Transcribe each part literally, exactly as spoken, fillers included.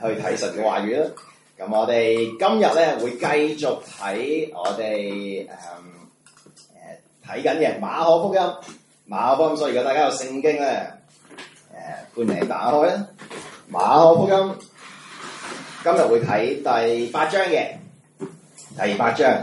去睇神嘅話語啦。咁我哋今日咧會繼續睇我哋誒誒睇緊嘅馬可福音，馬可福音。所以如果大家有聖經咧，誒、呃、歡迎打開啦。馬可福音今日會睇第八章嘅第八章。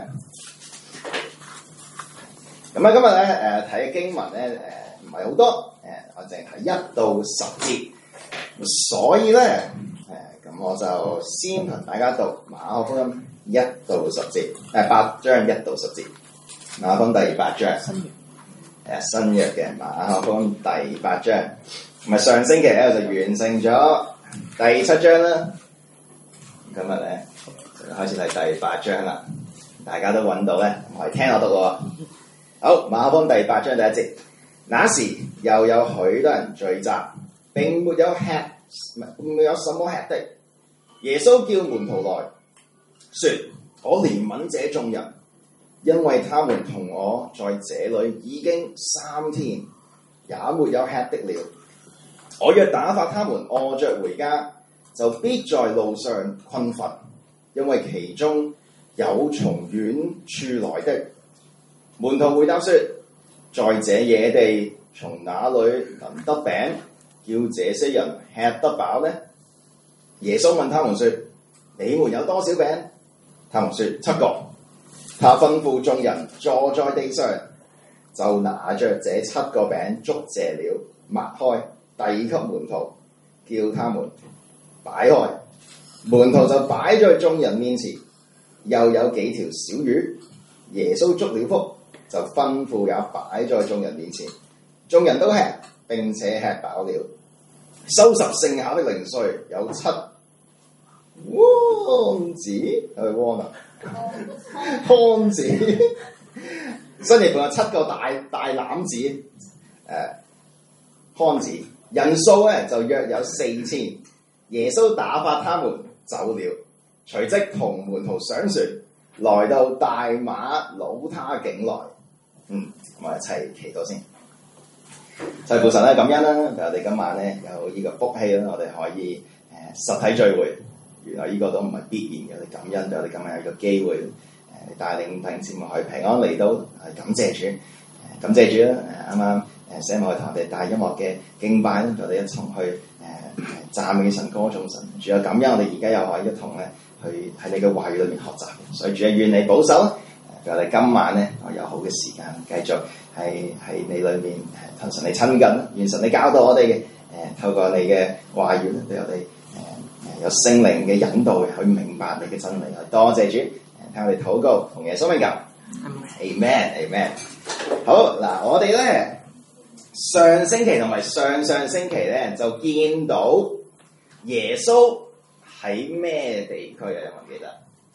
咁啊，今日咧誒睇嘅經文咧誒唔係好多，誒、呃、我淨係一到十節，所以咧誒咁我就先同大家讀馬可福音一到十節，誒八章一到十節，馬可福音第八章，誒新約嘅馬可福音第八章，咁啊上星期咧我就完成咗第七章啦，今日咧就開始睇第八章啦，大家都揾到咧，唔係聽我讀喎。好，馬可福音第八章第一節，那時又有許多人聚集，並沒有吃，沒有什麼吃的。耶穌叫門徒來，說：我憐憫這眾人，因為他們同我在這裏已經三天，也沒有吃的了。我若打發他們餓着回家，就必在路上困乏，因為其中有從遠處來的。門徒回答說：在這野地，從哪裏能得餅，叫這些人吃得飽呢？耶穌問他們說：你們有多少餅？他們說：七個。他吩咐眾人坐在地上，就拿着這七個餅，祝謝了，擘開，遞給門徒，叫他們擺開。門徒就擺在眾人面前，又有幾條小魚，耶穌祝了福，就吩咐也擺在眾人面前，眾人都吃，並且吃飽了。收拾剩下的零碎有七筐子，係咪汪啊？筐子，新譯本有七個大大籃子，誒、呃，筐子，人數咧就約有四千。耶穌打發他們走了，隨即同門徒上船，來到大馬魯他境內。嗯，咁我一齊祈禱先。就父神咧，感恩啦，我哋今晚咧有呢個福氣啦，我哋可以誒實體聚會。原來呢個都唔係必然嘅，我哋感恩，我哋今日有個機會誒帶領弟兄姊妹去平安嚟到，係感謝主，感謝主啦！啱啱誒寫埋去同我哋帶音樂嘅敬拜咧，我哋一同去誒讚美神、歌頌神。主啊，感恩我哋而家又可以一同咧去喺你嘅話語裏面學習，所以主啊，願你保守啦！我哋今晚咧，我有好嘅時間繼續係喺你裏面同神你親近，願神你教導我哋嘅誒，透過你嘅話語咧，俾我哋誒、呃、有聖靈嘅引導去明白你嘅真理。多謝主，聽我哋禱告，同耶穌名求 Amen，Amen。好嗱，我哋咧上星期同埋上上星期咧就見到耶穌喺咩地區啊？有冇記得？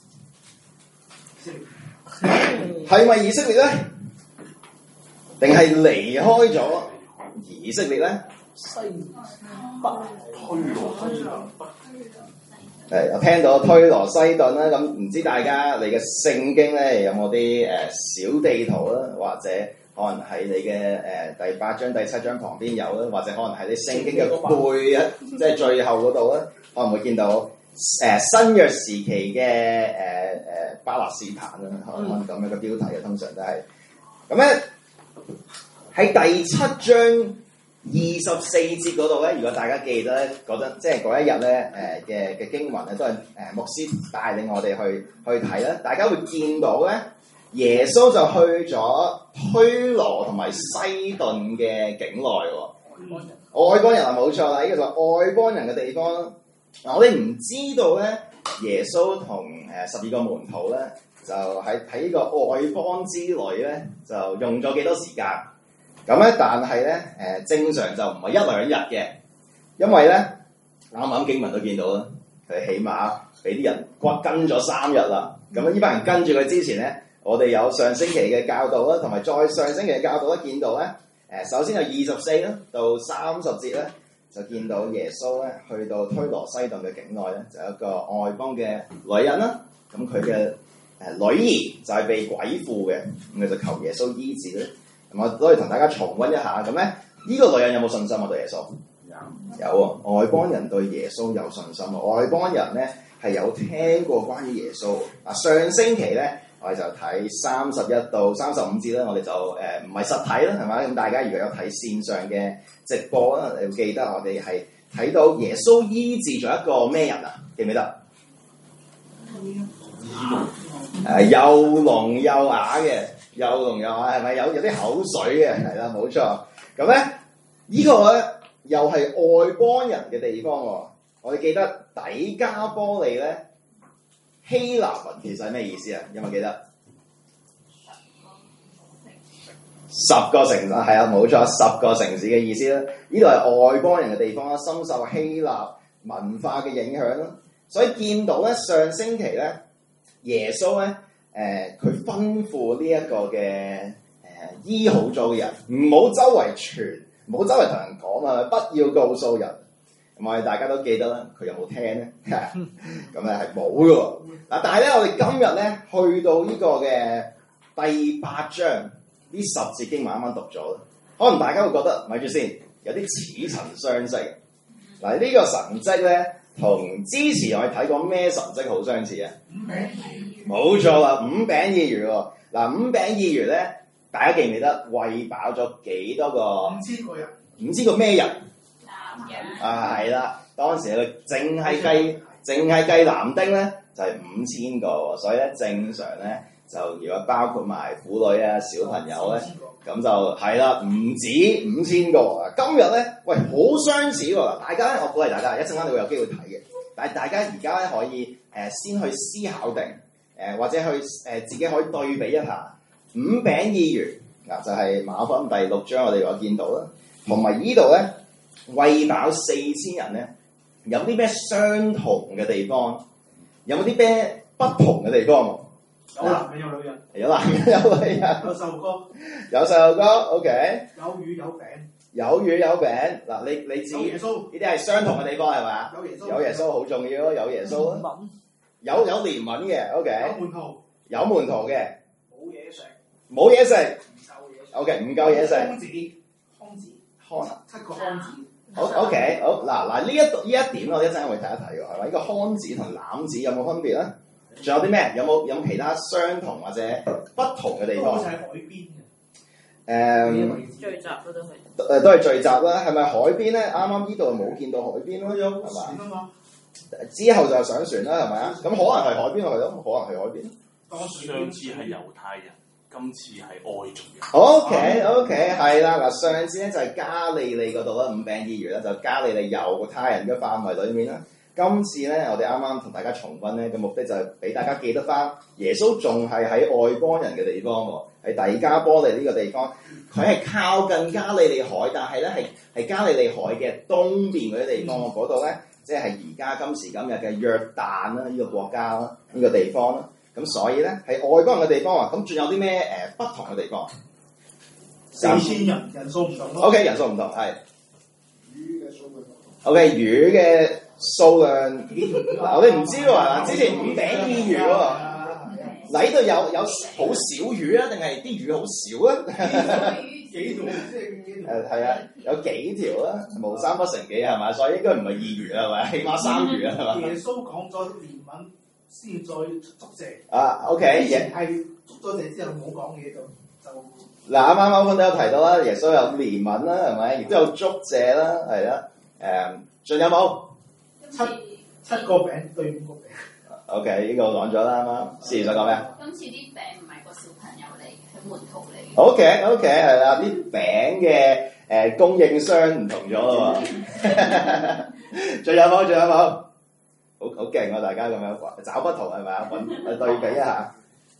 係咪以色列咧？定係離開咗以色列咧？西北推羅西頓北。係，我聽到推羅西頓啦，咁唔知大家你嘅聖經咧有冇啲誒小地圖啦，或者可能喺你嘅誒、呃、第八章、第七章旁邊有啦，或者可能喺你聖經嘅背啊，即係最後嗰度咧，可能會見到誒、呃、新約時期嘅誒誒巴勒斯坦啦，可能咁樣嘅標題嘅，通常都係咁咧。喺第七章二十四節嗰度咧，如果大家記得咧，覺得即係嗰一日咧誒嘅嘅經文咧，都係誒牧師帶領我哋去去睇咧，大家會見到咧，耶穌就去咗推羅同埋西頓嘅境內喎。外邦人係冇錯啦，呢個就係外邦人嘅地方。嗱，我哋唔知道咧，耶穌同誒十二個門徒咧，就喺喺呢個外邦之旅咧，就用咗幾多時間。咁咧，但係咧，誒正常就唔係一兩日嘅，因為咧啱啱經文都見到啦，佢起碼俾啲人跟咗三日啦。咁呢班人跟住佢之前咧，我哋有上星期嘅教導啦，同埋再上星期嘅教導咧，見到咧，誒首先有二十四啦到三十節咧，就見到耶穌咧去到推羅西頓嘅境內咧，就有一個外邦嘅女人啦。咁佢嘅誒女兒就係被鬼附嘅，咁佢就求耶穌醫治咧。我都可以同大家重溫一下，咁咧呢個女人有冇信心啊？對耶穌？ 有啊，外邦人對耶穌有信心啊！外邦人咧係有聽過關於耶穌啊。上星期咧，我哋就睇三十一到三十五節啦，我哋就誒唔係實體啦，係咪？咁大家如果有睇線上嘅直播啦，你會記得我哋係睇到耶穌醫治咗一個咩人啊？記唔記得？誒、呃，又聾又啞嘅，又聾又啞係咪？有有啲口水嘅，係啦，冇錯。咁咧，呢、這個咧又係外邦人嘅地方喎。我哋記得底加波利咧，希臘文其實係咩意思啊？有冇記得？十個城啊，係啊，冇錯，十個城市嘅意思啦。呢度係外邦人嘅地方啦，深受希臘文化嘅影響啦。所以見到咧，上星期咧，耶穌咧，誒、呃，佢吩咐呢一個嘅誒、呃、醫好咗嘅人，唔好周圍傳，唔好周圍同人講啊，不要告訴人。咁我哋大家都記得啦，佢有冇聽咧？咁咧係冇嘅喎。嗱，但係咧，我哋今日咧去到呢個嘅第八章，呢十節經文啱啱讀咗，可能大家會覺得，咪住先，有啲似曾相識。嗱，呢個神蹟咧，同之前我哋睇過咩神蹟好相似啊？五餅二魚。冇錯啦，五餅二魚喎。嗱，五餅二魚咧，大家記唔記得餵飽咗幾多個？五千個人。五千個咩人？男人。啊，係啦，當時佢淨係計，淨係計男丁咧，就係五千個，所以咧正常咧就如果包括埋婦女啊、小朋友咧，咁就係啦，唔止五千個。今日咧，喂，好相似喎！大家咧，我鼓勵大家，一陣間你會有機會睇嘅。但係大家而家咧可以誒、呃、先去思考定誒、呃，或者去誒、呃、自己可以對比一下五餅二魚嗱，就係、是、馬可福音第六章我哋有見到啦，同埋呢度咧餵飽四千人咧，有啲咩相同嘅地方？有冇啲咩不同嘅地方？ 有男人有女人， 有男人有女人， 有細路哥， 有細路哥 ，OK， 有魚有餅， 有魚有餅。嗱，你你知有耶穌， 呢啲係相同嘅地方係咪啊？ 有耶穌， 有耶穌好重要咯，有耶穌啊，有有憐憫嘅 ，OK， 有門徒， 有門徒嘅， 冇嘢食， 冇嘢食唔夠嘢食 ，OK， 唔夠嘢食， 康子，康子， 康七個康子。 好 OK， 好嗱嗱呢一呢一點我一陣間會睇一睇喎，係咪？呢個康子同欖子有冇分別咧？仲有啲咩？有冇有冇其他相同或者不同嘅地方？ 好似喺海邊嘅。 誒、嗯， 聚集嗰度係。 誒都係聚集啦，係咪海邊咧？啱啱呢度冇見到海邊咯， 有係船啊嘛。 之後就上船啦，係咪啊？咁可能係海邊去咯，可能係海邊。 上次係猶太人，今次係外族人。 OK OK，係啦，嗱，上次咧就係加利利嗰度啦，五餅二魚啦，就加利利猶太人嘅範圍裡面啦。今次咧，我哋啱啱同大家重溫咧嘅目的就係俾大家記得翻，耶穌仲係喺外邦人嘅地方喎，喺底加波利呢個地方，佢係靠近加利利海，但係咧係係加利利海嘅東邊嗰啲地方，嗰度咧即係而家今時今日嘅約旦啦，呢個國家啦，呢個地方啦，咁所以咧係外邦人嘅地方啊，咁仲有啲咩誒不同嘅地方？ 四千人人數唔同咯。 OK， 人數唔同係。 魚嘅數量。 OK， 魚嘅數量嗱，我哋唔知喎。之前五餅二魚喎，嗱呢度有有好少魚啊，定係啲魚好少啊？ 幾條即係幾條？ 誒係啊，有幾條啊？無三不成幾係咪？所以應該唔係二魚啊，係咪？起碼三魚啊，係嘛？ 耶穌講咗憐憫先再祝謝。 啊 OK， 以前係祝咗謝之後冇講嘢就就。 嗱啱啱啱啱都有提到啦，耶穌有憐憫啦，係咪？亦都有祝謝啦，係啦。誒，仲有冇？ 七七個餅對五個餅。 OK，呢個講咗啦，啱啱。事實講咩啊？ 今次啲餅唔係個小朋友嚟嘅，係門徒嚟嘅。 OK OK，係啦，啲餅嘅誒供應商唔同咗咯喎。仲有冇？仲有冇？好好勁喎！大家咁樣找不同係咪啊？揾對比一下。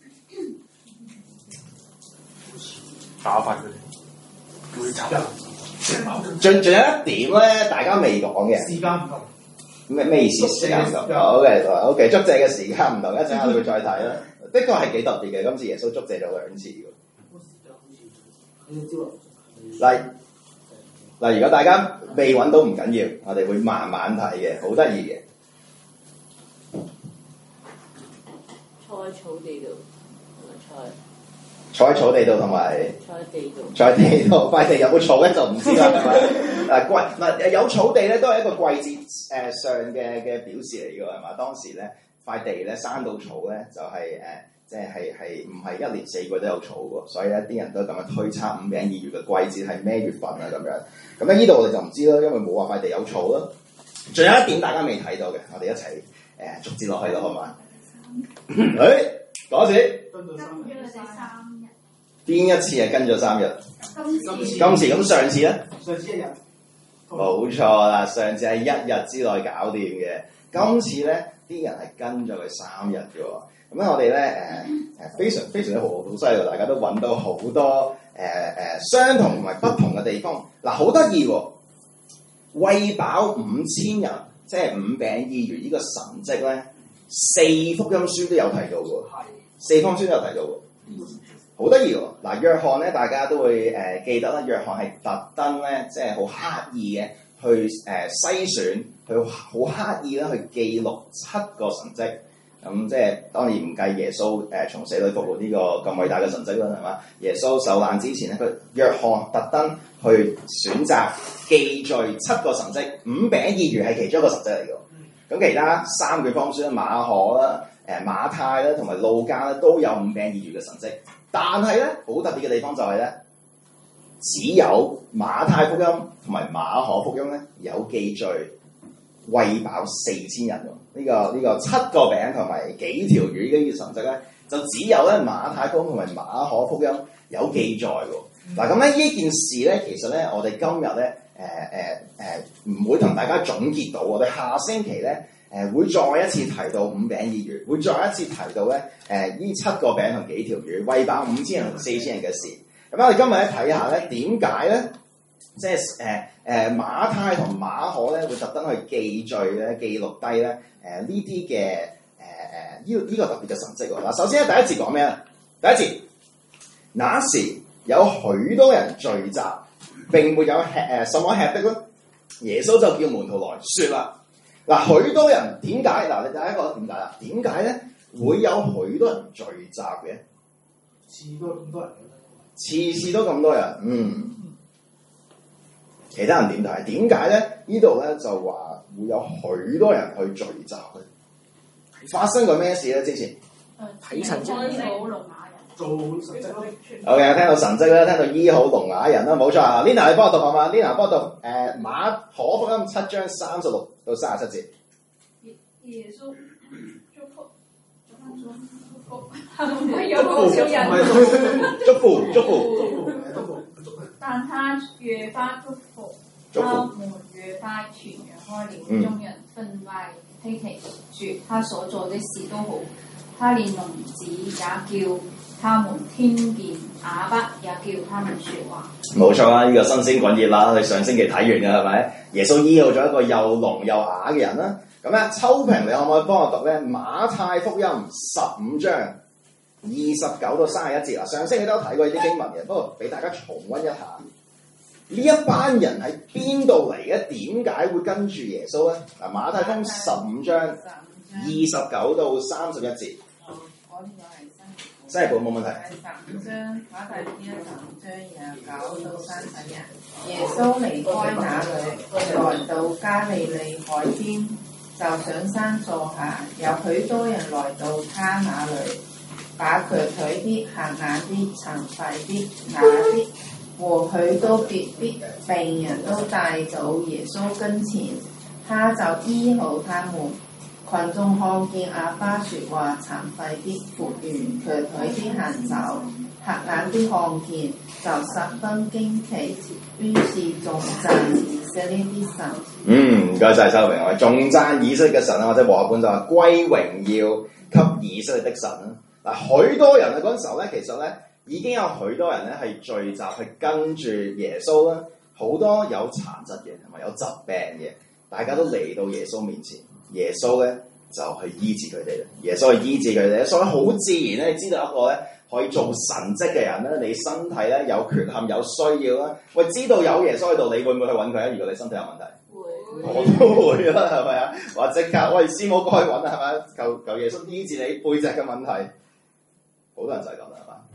打發佢哋，叫佢走。 仲仲有一點咧，大家未講嘅。 時間唔同。 咩咩意思？時間唔同。OK OK，祝謝嘅時間唔同，一陣間我哋會再睇啦。的確係幾特別嘅，今次耶穌祝謝咗兩次喎。嗱嗱，如果大家未揾到唔緊要，我哋會慢慢睇嘅，好得意嘅。 菜草地度，菜。 坐喺草地度同埋坐喺地度。 坐喺地度，塊地有冇草咧就唔知啦，係咪？嗱季嗱有草地咧都係一個季節誒、呃、上嘅嘅表示嚟㗎，係嘛？當時咧塊地咧生到草咧就係、是、誒。呃即係係唔係一年四季都有草喎，所以咧啲人都咁樣推測五餅二魚嘅季節係咩月份啊咁樣。咁咧呢度我哋就唔知啦，因為冇話塊地有草啦。仲有一點大家未睇到嘅，我哋一齊誒、呃、逐節落去咯，好嘛？誒講一次， 跟咗三日， 跟咗三日。 邊一次係跟咗三日？ 今次今次咁上次咧？ 上次一日， 冇錯啦，上次係一日之內搞掂嘅，今次咧啲人係跟咗佢三日嘅喎。咁咧，我哋咧誒誒非常非常之好好犀利，大家都揾到好多誒誒、呃呃、相同同埋不同嘅地方。嗱，好得意喎！餵飽五千人，即係五餅二魚呢個神蹟咧，四福音書都有提到嘅，四福音書都有提到嘅，好得意喎！嗱，約翰咧，大家都會誒、呃、記得啦，約翰係特登咧，即係好刻意嘅去誒、呃、篩選，去好刻意咧去記錄七個神蹟。咁、嗯、即係當然唔計耶穌誒、呃、從死裏復活呢個咁偉大嘅神蹟啦，係嘛？耶穌受難之前咧，佢約翰特登去選擇記載七個神蹟，五餅二魚係其中一個神蹟嚟嘅。咁其他三卷福音書咧，馬可啦、誒、呃、馬太啦同埋路加咧都有五餅二魚嘅神蹟，但係咧好特別嘅地方就係咧，只有馬太福音同埋馬可福音咧有記載餵飽四千人喎。呢、這個呢、這個七個餅同埋幾條魚嘅呢個神蹟咧，就只有咧馬太福音同埋馬可福音有記載喎。嗱咁咧呢件事咧，其實咧我哋今日咧誒誒誒唔會同大家總結到，我哋下星期咧誒、呃、會再一次提到五餅二魚，會再一次提到咧誒呢七個餅同幾條魚餵飽五千人同四千人嘅事。咁我哋今日咧睇下咧點解咧？即係誒誒馬太同馬可咧會特登去記敘咧記錄低咧誒呢啲嘅誒誒呢呢個特別嘅神蹟喎。嗱，首先咧第一節講咩啊？第一節，那時有許多人聚集，並沒有吃誒、呃、什麼吃的咯。耶穌就叫門徒來説啦。嗱，許多人點解？嗱，你第一個點解啦？點解咧會有許多人聚集嘅？ 次都咁多人嘅， 次次都咁多人，嗯。其他人點睇？點解咧？呢度咧就話會有許多人去聚集嘅。發生過咩事咧？之前睇神蹟，醫好聾啞人， 做神蹟咯。 好嘅，聽到神蹟啦，聽到醫好聾啞人啦，冇錯啊。Lina 你幫我讀係嘛 ？Lina 幫我讀誒、呃、馬可福音七章三十六到三十七節。 耶穌祝福，祝福，唔係有多少人？ 祝福，祝福， 祝福，祝福。 但他越發祝福， 祝福他們越發傳揚開了， 嗯、 眾人分外稀奇，說他所做的事都好。他連聾子也叫他們聽見，啞巴也叫他們説話。 冇錯啦，呢、這個新鮮滾熱啦，我哋上星期睇完嘅係咪？耶穌醫好咗一個又聾又啞嘅人啦。咁咧，秋平你可唔可以幫我讀咧？馬太福音十五章二十九到三十一節啊！上星期都有睇過呢啲經文嘅，不過俾大家重溫一下。呢一班人喺邊度嚟嘅？點解會跟住耶穌咧？嗱，馬太福音十五章二十九到三十一節。 我呢個係新新譯本冇問題。 十五章馬太福音十五章廿九到三十一。耶穌離開那裡，來到加利利海邊，就上山坐下，有許多人來到他那裡，把瘸腿的、瞎眼的、殘廢的、啞的和許多別的病人都帶到耶穌跟前，他就醫好他們。群眾看見啞巴説話、殘廢的復原、瘸腿的行走、瞎眼的看見，就十分驚奇，於是頌讚以色列的神。 嗯，唔該晒，收榮，我哋頌讚以色列嘅神啊，或者和合本就話歸榮耀給以色列的神啦。嗱，許多人啊嗰陣時候咧，其實咧已經有許多人咧係聚集去跟住耶穌啦，好多有殘疾嘅同埋有疾病嘅，大家都嚟到耶穌面前。耶穌咧就去醫治佢哋啦，耶穌去醫治佢哋，所以好自然咧，你知道一個咧可以做神蹟嘅人咧，你身體咧有缺陷有需要啦，喂，知道有耶穌喺度，你會唔會去揾佢啊？如果你身體有問題，會，我都會啦，係咪啊？或者靠喂師母過去揾啊，係咪？求求耶穌醫治你背脊嘅問題，好多人就係咁啦，係嘛？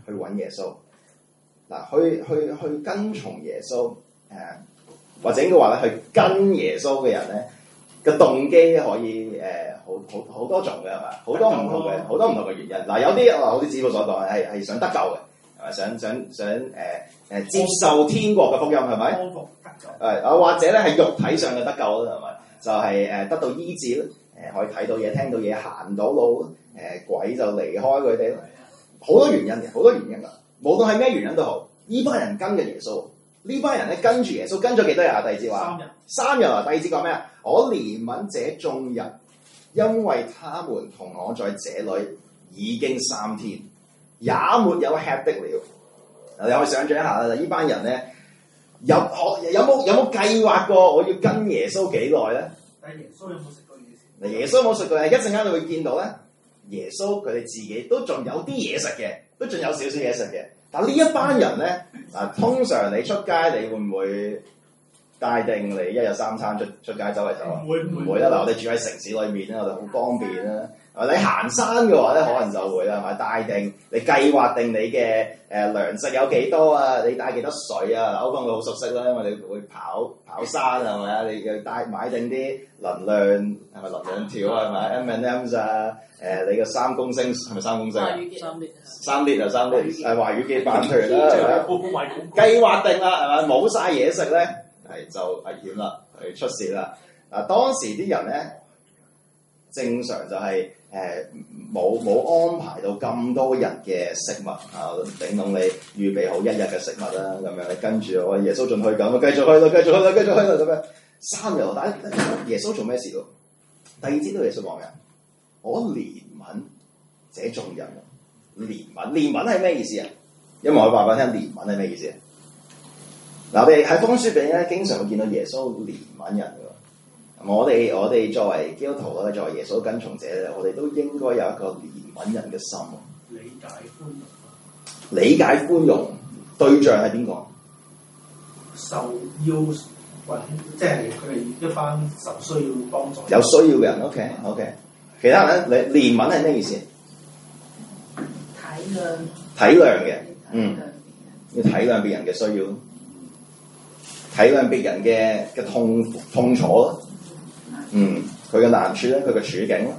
去揾耶穌。嗱，去去去跟從耶穌，誒、呃、或者應該話咧，去跟耶穌嘅人咧，個動機可以誒、呃、好好好多種嘅係嘛，好多唔同嘅好多唔同嘅原因。嗱、呃，有啲話好似子父所講係係想得救嘅，係咪想想想誒誒、呃、接受天國嘅福音係咪？ 康復得救。 誒啊，或者咧係肉體上嘅得救啦，係咪？就係、是、誒得到醫治啦，誒可以睇到嘢、聽到嘢、行到路，誒、呃、鬼就離開佢哋。好多原因嘅，好多原因㗎。無論係咩原因都好，呢班人跟嘅耶穌，呢班人咧跟住耶穌跟咗幾多日啊？第二節話三日啊。第二節講咩啊？我憐憫這眾人，因為他們同我在這裏已經三天，也沒有吃的了。你可以想象一下啦，呢班人咧有可有冇有冇計劃過我要跟耶穌幾耐咧？ 但係耶穌有冇食過嘢先？ 嗱，耶穌冇食過嘢，一陣間你會見到咧。耶穌佢哋自己都仲有啲嘢食嘅，都仲有少少嘢食嘅。但呢一班人咧，嗱，通常你出街，你會唔會帶定你一日三餐出出街走嚟走啊？ 唔會唔會啦。嗱，我哋住喺城市裏面咧，我哋好方便啦。你行山嘅話咧，可能就會啦，係咪？帶定你計劃定你嘅誒糧食有幾多啊？你帶幾多水啊？歐方佢好熟悉啦，因為你會跑跑山係咪啊？你要帶買定啲能量係咪能量條啊？係咪 M and M's 啊？誒、呃，你嘅三公升係咪三公升啊？三列三列啊，三列誒華語記版團啦，係咪？計劃定啦，係咪？冇晒嘢食咧，係就危險啦，係出事啦。嗱，當時啲人咧，正常就係誒冇冇安排到咁多日嘅食物啊，頂到你預備好一日嘅食物啦，咁樣你跟住我耶穌進去咁，繼續去啦，繼續去啦，繼續去啦，咁樣三日，但係耶穌做咩事咯？第二節都耶穌講嘅。我憐憫這眾人，憐憫憐憫係咩意思啊？因為我話俾你聽，憐憫係咩意思啊？嗱，我哋喺方書裏咧，經常會見到耶穌憐憫人嘅。我哋我哋作為基督徒咧，作為耶穌跟從者咧，我哋都應該有一個憐憫人嘅心。 理解寬容。 理解寬容對象係邊個？ 受要揾，即係佢哋一班受需要幫助。 有需要嘅人 ，OK OK。其他人咧，你憐憫係咩意思？ 體諒。 體諒嘅，嗯，要體諒別人嘅需要，體諒別人嘅嘅痛痛楚咯，嗯，佢嘅難處咧，佢嘅處境咯，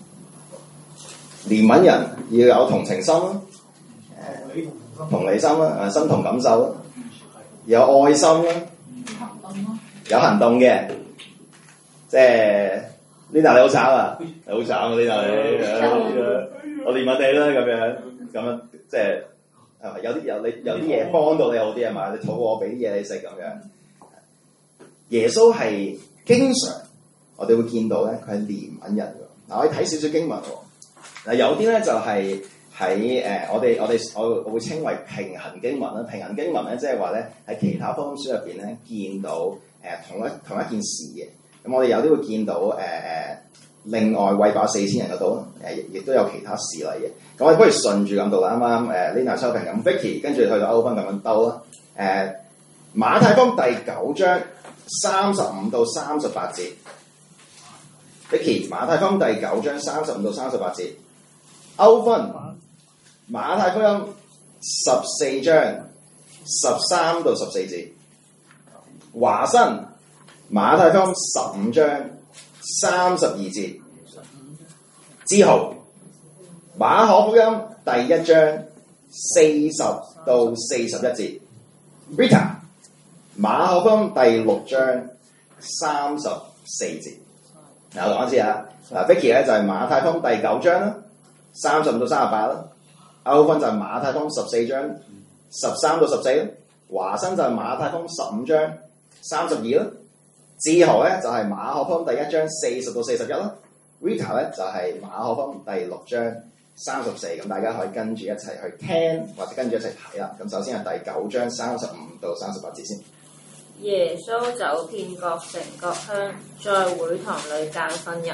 憐憫人要有同情心咯，誒，同理心啦，誒，身同感受咯，有愛心啦， 行動咯， 有行動嘅，即係。呢度你好慘啊！你好慘啊！呢度你，我憐憫你啦，咁樣咁樣，即係係咪有啲有你有啲嘢幫到你好啲係嘛？你肚餓我俾啲嘢你食咁樣。耶穌係經常我哋會見到咧，佢係憐憫人㗎。嗱，我哋睇少少經文喎。嗱，有啲咧就係喺誒我哋我哋我我會稱為平行經文啦。平行經文咧，即係話咧喺其他福音書入邊咧見到誒、呃、同一同一件事嘅。咁我哋有啲會見到誒誒、呃，另外餵飽四千人嗰度，誒亦亦都有其他事例嘅。咁我哋不如順住咁讀啦，啱啱誒 Lina 收評咁 Vicky 跟住去到歐芬咁樣兜啦。誒、呃、馬太福音第九章三十五到三十八節 ，Vicky 馬太福音第九章三十五到三十八節，歐芬馬太福音十四章十三到十四節，華生。馬太福音十五章三十二節，之後馬可福音第一章四十到四十一節 ，Rita 馬可福音第六章三十四節。嗱，我講一次啊，嗱 Vicky 咧就係馬太福音第九章啦，三十五到三十八啦，歐芬就係馬太福音十四章十三到十四啦，華生就係馬太福音十五章三十二啦。之後咧就係、是、馬可福音第一章四十到四十一啦 ，Rita 咧就係、是、馬可福音第六章三十四，咁大家可以跟住一齊去聽或者跟住一齊睇啦。咁首先係第九章三十五到三十八節先。 耶穌走遍各城各鄉，在會堂裏教訓人，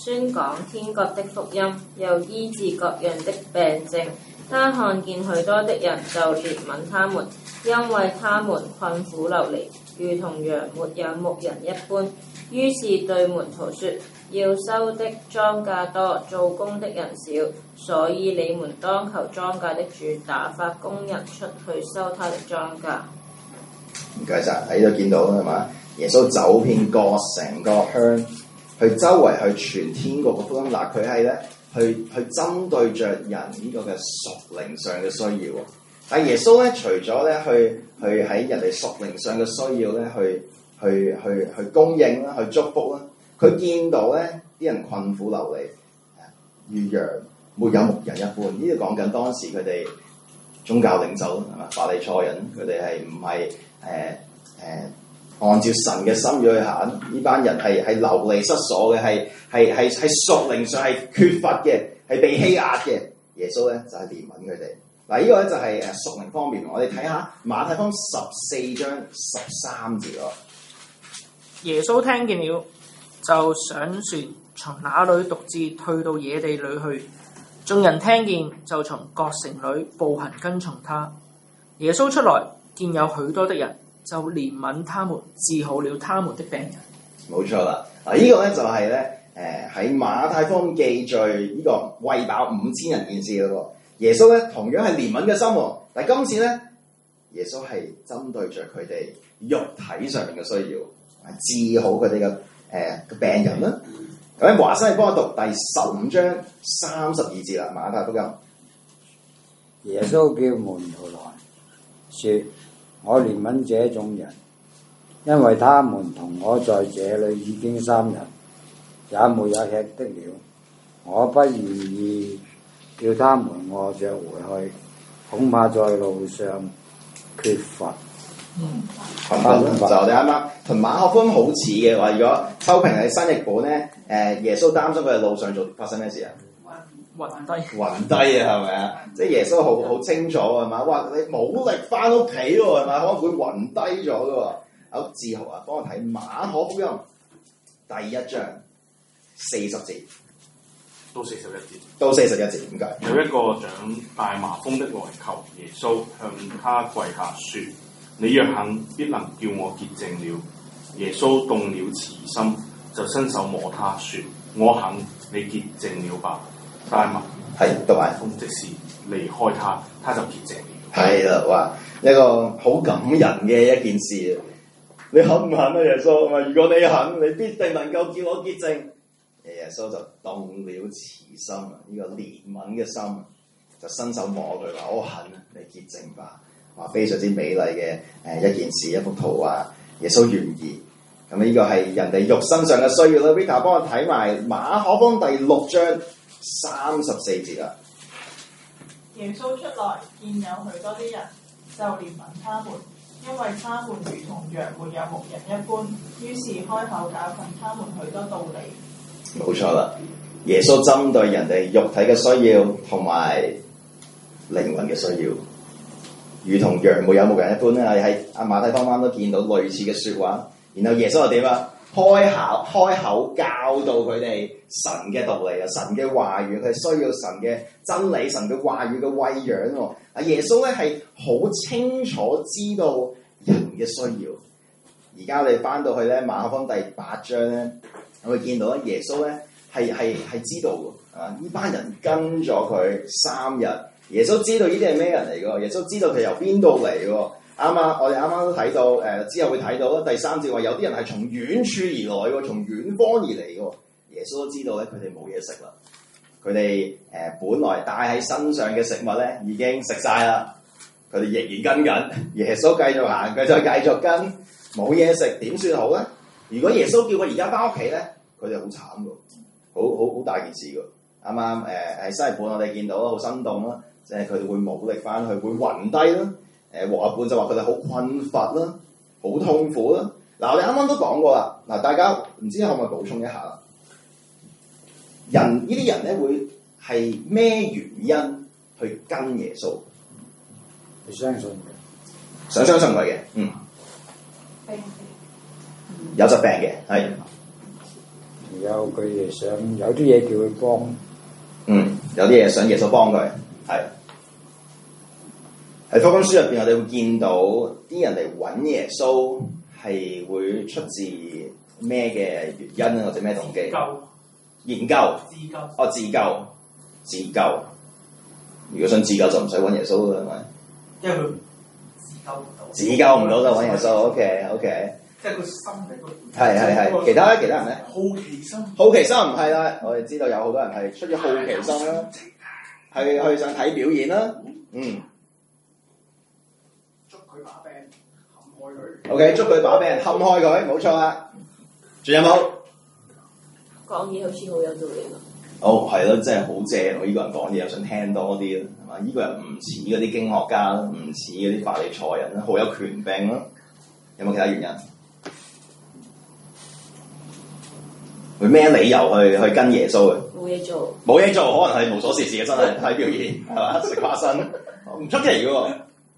宣講天國的福音，又醫治各樣的病症。他看見許多的人，就憐憫他們，因為他們困苦流離，如同羊沒有牧人一般。於是對門徒說：要收的莊稼多，做工的人少，所以你們當求莊稼的主打發工人出去收他的莊稼。 唔該晒，喺度見到啦，係嘛？耶穌走遍各城各鄉，去周圍去傳天國嘅福音。嗱，佢係咧去去針對着人呢個嘅屬靈上嘅需要。但耶穌咧，除咗咧去去喺人哋屬靈上嘅需要咧，去去去去供應啦，去祝福啦。佢見到咧啲人困苦流離，如羊沒有牧人一般。呢啲講緊當時佢哋宗教領袖係嘛，法利賽人，佢哋係唔係誒誒按照神嘅心意去行？呢班人係係流離失所嘅，係係係喺屬靈上係缺乏嘅，係被欺壓嘅。耶穌咧就係憐憫佢哋。嗱，呢個咧就係誒屬靈方面。我哋睇下馬太福音十四章十三節咯。 耶穌聽見了，就上船，從那裏獨自退到野地裏去。眾人聽見，就從各城裏步行跟從他。耶穌出來，見有許多的人，就憐憫他們，治好了他們的病人。冇錯啦，嗱，呢個咧就係咧誒喺馬太福音記載呢個餵飽五千人件事咯。耶穌咧同樣係憐憫嘅心喎，但係今次咧耶穌係針對着佢哋肉體上面嘅需要，治好佢哋嘅誒病人啦。咁喺華生，你幫我讀第十五章三十二節啦，馬太福音。 耶穌叫門徒來，說：我憐憫這種人，因為他們同我在這裏已經三日，也沒有吃的了。我不願意叫他們餓着回去，恐怕在路上缺乏。 嗯，就我哋啱啱同馬可福音好似嘅話，如果秋平係新譯本咧，誒耶穌擔心佢喺路上做發生咩事啊？ 暈低， 暈低啊，係咪啊？即係耶穌好好清楚係嘛？哇！你冇力翻屋企喎，係咪？可能會暈低咗嘅喎。好，志豪啊，幫我睇馬可福音第一章四十節到四十一節， 到四十一節，點解？ 有一個長大麻風的來求耶穌，向他跪下說：你若肯，必能叫我潔淨了。耶穌動了慈心，就伸手摸他，說：我肯，你潔淨了吧。大麻係讀埋風即時離開他，他就潔淨了。 係啦，哇！一個好感人嘅一件事。你肯唔肯啊，耶穌？如果你肯，你必定能夠叫我潔淨。耶穌就動了慈心啊，呢、這個憐憫嘅心，就伸手摸佢話：我肯，你潔淨吧。哇，非常之美麗嘅誒一件事，一幅圖畫。耶穌願意。咁呢個係人哋肉身上嘅需要啦。Vita 幫我睇埋馬可福音第六章三十四節啦。 耶穌出來，見有許多啲人，就憐憫他們，因為他們如同羊沒有牧人一般。於是開口教訓他們許多道理。 冇錯啦，耶穌針對人哋肉體嘅需要同埋靈魂嘅需要，如同羊沒有牧人一般咧。喺阿馬太福音都見到類似嘅説話。然後耶穌又點啊？開口開口教導佢哋神嘅道理啊，神嘅話語，佢需要神嘅真理，神嘅話語嘅餵養喎。啊，耶穌咧係好清楚知道人嘅需要。而家我哋翻到去咧馬可福音第八章咧，我會見到咧耶穌咧係係係知道嘅啊！呢班人跟咗佢三日，耶穌知道呢啲係咩人嚟嘅？耶穌知道佢由邊度嚟嘅？啱啊！我哋啱啱都睇到，誒、呃、之後會睇到啦。第三節話有啲人係從遠處而來喎，從遠方而嚟嘅。耶穌都知道咧，佢哋冇嘢食啦。佢哋誒本來帶喺身上嘅食物咧，已經食晒啦。佢哋仍然跟緊。耶穌繼續行，佢就繼續跟。冇嘢食點算好咧？如果耶穌叫佢而家翻屋企咧，佢哋好慘㗎，好好好大件事㗎。啱啱誒喺西日本我哋見到啦，好生動啦，即係佢哋會冇力翻去，會暈低啦。誒和合本就話佢哋好困乏啦，好痛苦啦。嗱，我哋啱啱都講過啦。嗱，大家唔知可唔可以補充一下啦？人呢啲人咧會係咩原因去跟耶穌？ 你相信嘅， 想相信佢嘅，嗯，有疾病嘅，係有佢哋想有啲嘢叫佢幫。 嗯，有啲嘢想耶穌幫佢，係喺福音書入邊，我哋會見到啲人嚟揾耶穌係會出自咩嘅原因啊，或者咩動機？ 救研究、 自救， 哦自救、自救。如果想自救就唔使揾耶穌啦，係咪？ 因為佢自救唔到， 自救唔到就揾耶穌。OK OK， 即係佢心喺度。 係係係。其他咧，其他人咧？ 好奇心， 好奇心係啦，我哋知道有好多人係出於好奇心啦，係去想睇表演啦。嗯。 捉佢把柄，冚開佢。 OK，捉佢把柄，冚開佢，冇錯啦。仲有冇？ 講嘢好似好有道理喎。 哦，係咯，真係好正！我呢個人講嘢又想聽多啲啦，係嘛？呢個人唔似嗰啲經學家啦，唔似嗰啲法利賽人啦，好有權柄啦。有冇其他原因？佢咩理由去去跟耶穌嘅？ 冇嘢做。 冇嘢做，可能係無所事事嘅，真係睇表演，係嘛？食花生，唔出奇嘅喎。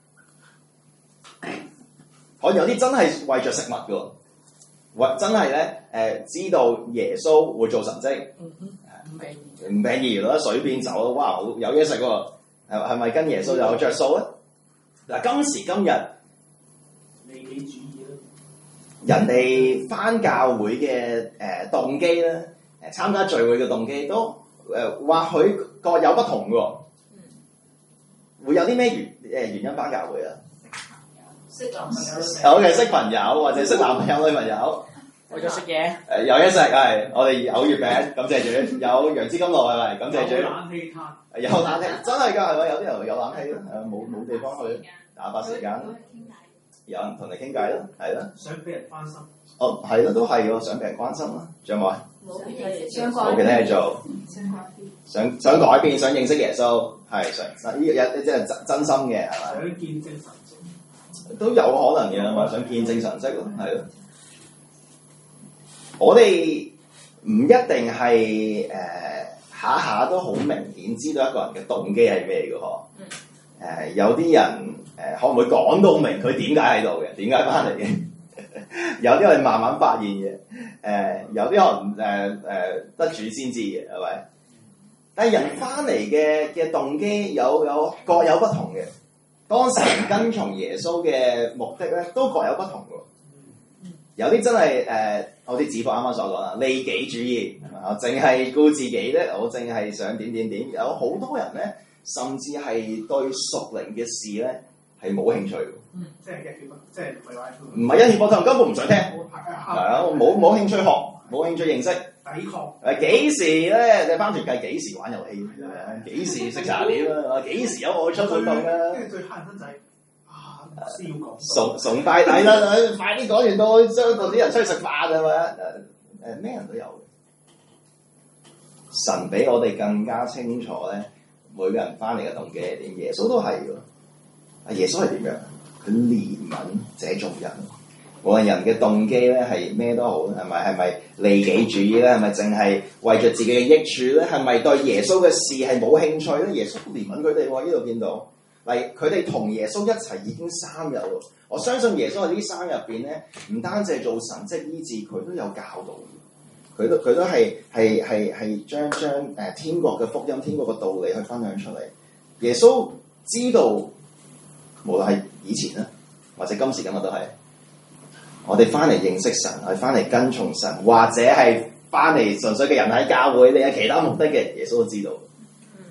可能有啲真係為着食物嘅喎，為真係咧誒知道耶穌會做神蹟。 嗯哼，唔病唔病而攞水變酒咯，哇！好有嘢食喎，係係咪跟耶穌有着數咧？嗱，今時今日利己主義啦， 人哋返教會嘅誒、呃、動機咧，誒參加聚會嘅動機都誒、呃、或許各有不同嘅喎。會有啲咩原誒原因返教會啊？ 識男朋友有嘅識朋友或者識男朋友女朋友。 為咗食嘢。 誒有嘢食係，我哋有月餅，感謝主；有楊枝甘露係咪？感謝主。 有冷氣嘆， 有冷氣，真係㗎係咪？有啲人有冷氣咯，誒冇冇地方去打發時間，有人同你傾偈咯，係咯。 想俾人關心， 哦係咯，都係喎，想俾人關心啦。仲有冇啊？ 冇其他嘢想冇其他嘢做，想想改變，想認識耶穌，係想呢個有即係真真心嘅係想咪？ 見證神蹟， 都有可能嘅，咪想見證神蹟咯，係咯。我哋唔一定係誒、呃、下下都好明顯知道一個人嘅動機係咩嘅嗬？誒、呃、有啲人誒、呃、可唔可以講到明佢點解喺度嘅？點解翻嚟嘅？有啲係慢慢發現嘅。誒、呃、有啲可能誒誒得主先知嘅係咪？但係人翻嚟嘅嘅動機有有各有不同嘅。當時人跟從耶穌嘅目的咧，都各有不同嘅。有啲真係誒、呃，好似子父啱啱所講啦，利己主義係嘛？我淨係顧自己咧，我淨係想點點點。有好多人咧，甚至係對屬靈嘅事咧係冇興趣嘅。 嗯，即係一血不，即係唔係話唔係一血不通，根本唔想聽。係係啊，冇冇興趣學，冇興趣認識。 抵抗。 誒幾時咧？你翻團計幾時玩遊戲？幾時食茶點啊？幾時有我出活動啊？ 跟住最乞人憎就係啊，先要講。 崇崇拜底啦，快啲講完到將到啲人出去食飯啊嘛！誒誒咩人都有嘅。神比我哋更加清楚咧，每個人翻嚟嘅動機係點。耶穌都係喎。啊，耶穌係點樣？佢憐憫這眾人。無論人嘅動機咧係咩都好，係咪係咪利己主義咧？係咪淨係為着自己嘅益處咧？係咪對耶穌嘅事係冇興趣咧？耶穌憐憫佢哋喎，呢度見到，嚟佢哋同耶穌一齊已經三日喎。我相信耶穌喺呢三日入邊咧，唔單止係做神蹟醫治，佢都有教導，佢都佢都係係係係將將誒天國嘅福音、天國嘅道理去分享出嚟。耶穌知道，無論係以前啦，或者今時今日都係。我哋翻嚟認識神，係翻嚟跟從神，或者係翻嚟純粹嘅人喺教會，你有其他目的嘅，耶穌都知道。嗯、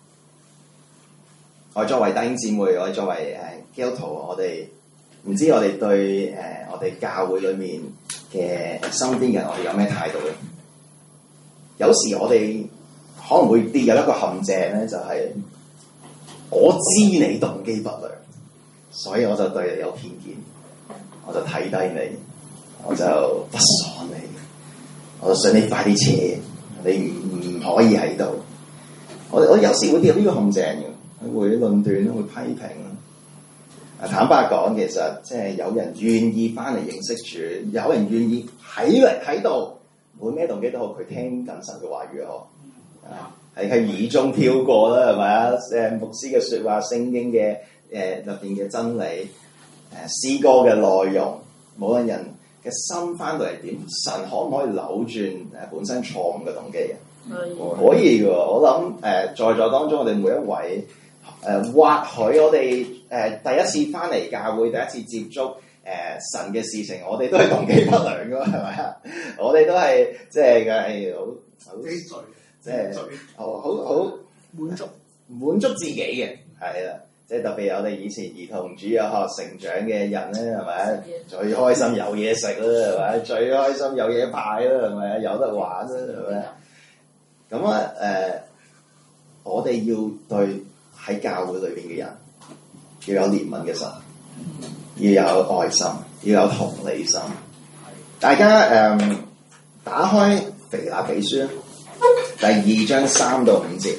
我哋作為弟兄姊妹，我哋作為誒基督徒，我哋唔知我哋對誒、呃、我哋教會裏面嘅身邊嘅人，我哋有咩態度咧？有時我哋可能會跌入一個陷阱咧，就係、是、我知你動機不良，所以我就對你有偏見。我就睇低你，我就不爽你，我就想你快啲扯，你唔唔可以喺度。我我有時會跌入呢個陷阱嘅，會論斷，會批評。啊，坦白講，其實即係有人願意翻嚟認識主，有人願意喺嚟喺度，冇咩動機都好，佢聽緊神嘅話語呵。啊，喺喺耳中飄過啦，係咪啊？誒，牧師嘅説話，聖經嘅誒入邊嘅真理。誒詩歌嘅內容，無論人嘅心翻到嚟點？神可唔可以扭轉誒本身錯誤嘅動機嘅？ 可以可以嘅喎，我諗誒、呃、在座當中，我哋每一位誒、呃，或許我哋誒、呃、第一次翻嚟教會，第一次接觸誒、呃、神嘅事情，我哋都係動機不良嘅喎，係咪啊？我哋都係即係嘅係好好幾罪， 即係好好好滿足滿足自己嘅，係啦。即係特別我哋以前兒童主日學成長嘅人咧，係咪最開心有嘢食啦，係咪最開心有嘢派啦，係咪有得玩啦，係咪？咁啊誒，我哋要對喺教會裏邊嘅人要有憐憫嘅心，要有愛心，要有同理心。大家誒、呃、打開腓立比書第二章三到五節。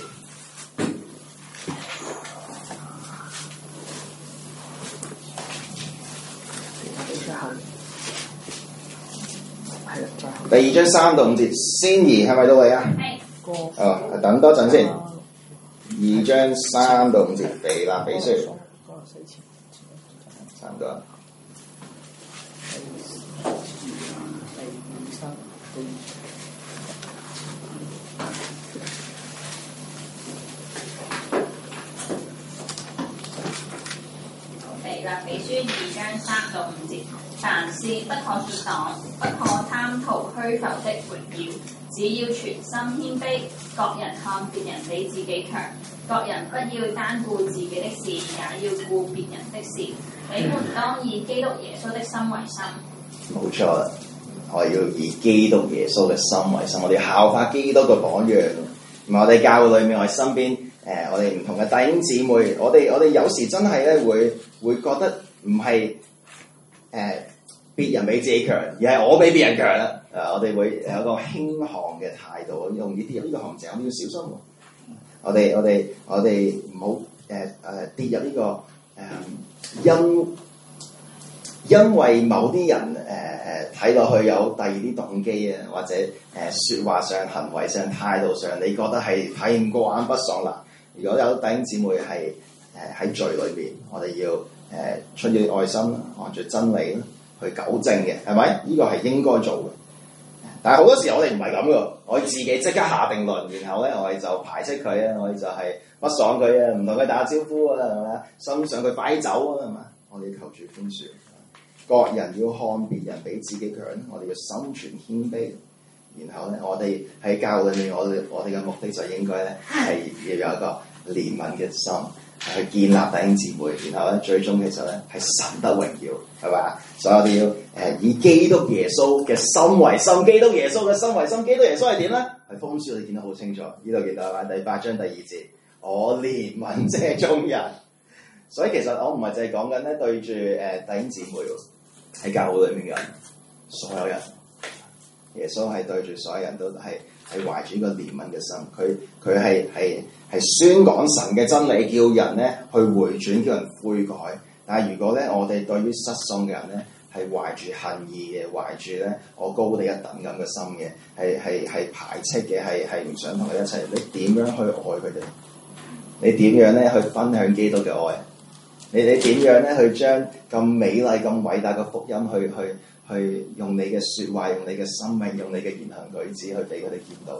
第二章三到五節，先怡係咪到你啊？係。哦，等多陣先。二章三到五節，腓立比書。差唔多。 腓立比書二章三到五節。凡事不可結黨，不可貪圖虛浮的榮耀，只要全心謙卑，各人看別人比自己強，各人不要單顧自己的事，也要顧別人的事。你們當以基督耶穌的心為心。 冇錯啦，我哋要以基督耶穌嘅心為心，我哋效法基督嘅榜樣。咁我哋教會裏面，我哋身邊誒、呃，我哋唔同嘅弟兄姊妹，我哋我哋有時真係咧會會覺得唔係誒別人比自己強，而係我比別人強啦。誒、呃，我哋會有一個輕看嘅態度，容易跌入呢個陷阱，我哋要小心喎。我哋我哋我哋唔好誒誒跌入呢、這個誒、呃、因因為某啲人誒誒睇落去有第二啲動機啊，或者誒説、呃、話上、行為上、態度上，你覺得係睇唔過眼不爽啦。如果有弟兄姊妹係誒喺罪裏邊，我哋要誒、呃、出於愛心，按住真理去糾正嘅，係咪？呢、這個係應該做嘅。但係好多時候我哋唔係咁嘅，我哋自己即刻下定論，然後咧我哋就排斥佢啊，我哋就係不爽佢啊，唔同佢打招呼啊，係咪啊？心想佢快走啊，係嘛？我哋求住寬恕，各人要看別人比自己強，我哋要心存謙卑。然後咧，我哋喺教裏面，我哋我哋嘅目的就應該咧係要有一個憐憫嘅心，去建立弟兄姊妹。然後咧，最終其實咧係神得榮耀，係嘛？所以我哋要誒、呃、以基督耶穌嘅心為心，基督耶穌嘅心為心。基督耶穌係點咧？係福音書你見得好清楚，呢度記得係嘛？第八章第二節，我憐憫這眾人。所以其實我唔係淨係講緊咧對住誒、呃、弟兄姊妹喺教會裏面嘅所有人。耶穌係對住所有人都係係懷住一個憐憫嘅心，佢佢係係係宣講神嘅真理，叫人咧去回轉，叫人悔改。但係如果咧我哋對於失喪嘅人咧係懷住恨意嘅，懷住咧我高你一等咁嘅心嘅，係係係排斥嘅，係係唔想同佢一齊。你點樣去愛佢哋？你點樣咧去分享基督嘅愛？你你點樣咧去將咁美麗、咁偉大嘅福音去去？去去用你嘅説話，用你嘅生命，用你嘅言行舉止去俾佢哋見到。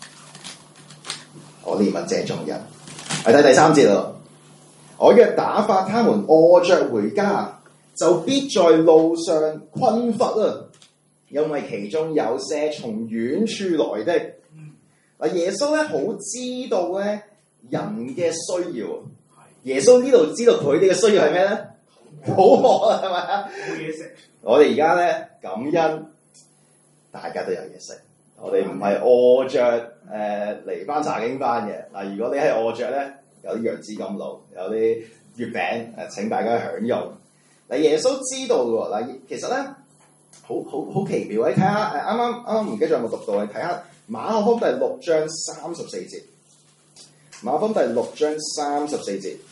我憐憫這眾人。嚟睇第三節咯。我若打發他們餓着回家，就必在路上困乏啊，因為其中有些從遠處來的。嗱，耶穌咧好知道咧人嘅需要。耶穌呢度知道佢哋嘅需要係咩咧？好餓啊，係咪啊？冇嘢食。我哋而家咧感恩，大家都有嘢食。我哋唔係餓着誒嚟翻查經班嘅嗱。如果你係餓着咧，有啲楊枝甘露，有啲月餅誒、呃，請大家享用。嗱，耶穌知道嘅喎嗱，其實咧好好好奇妙。你睇下誒，啱啱啱啱唔記得咗有冇讀到？你睇下馬可福音第六章三十四節，馬可福音第六章三十四節。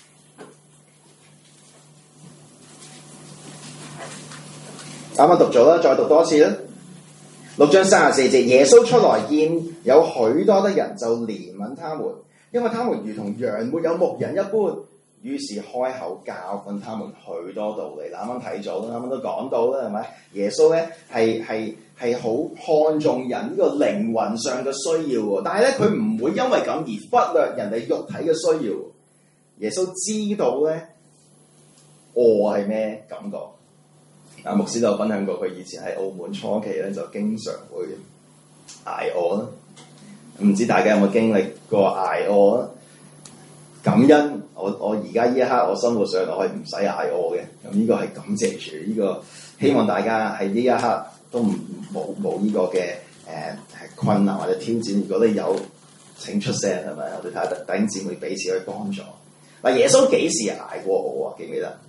啱啱讀咗啦，再讀多次啦。六章三十四節，耶穌出來見有許多的人，就憐憫他們，因為他們如同羊沒有牧人一般， 於是開口教訓他們許多道理。啱啱睇咗啦，啱啱都講到啦，係咪？耶穌咧係係係好看重人呢個靈魂上嘅需要喎，但係咧佢唔會因為咁而忽略人哋肉體嘅需要。耶穌知道咧餓係咩感覺。啊，牧師就分享過，佢以前喺澳門初期咧就經常會捱餓啦。唔知大家有冇經歷過捱餓啊？感恩我我而家呢一刻我生活上我係唔使捱餓嘅，咁呢個係感謝主，呢、這個希望大家喺呢一刻都唔冇冇呢個嘅誒係困難或者挑戰。如果你有請出聲係咪？我哋睇下弟兄姊妹彼此去幫助。嗱，耶穌幾時捱過餓啊？記唔記得？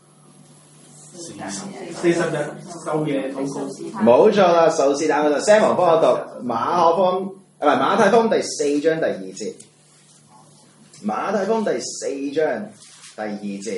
四十日晝夜禱告。 冇錯啦，受試探嗰度 Sam 幫我讀馬可福音，唔係馬太福音第四章第二節。馬太福音第四章第二節。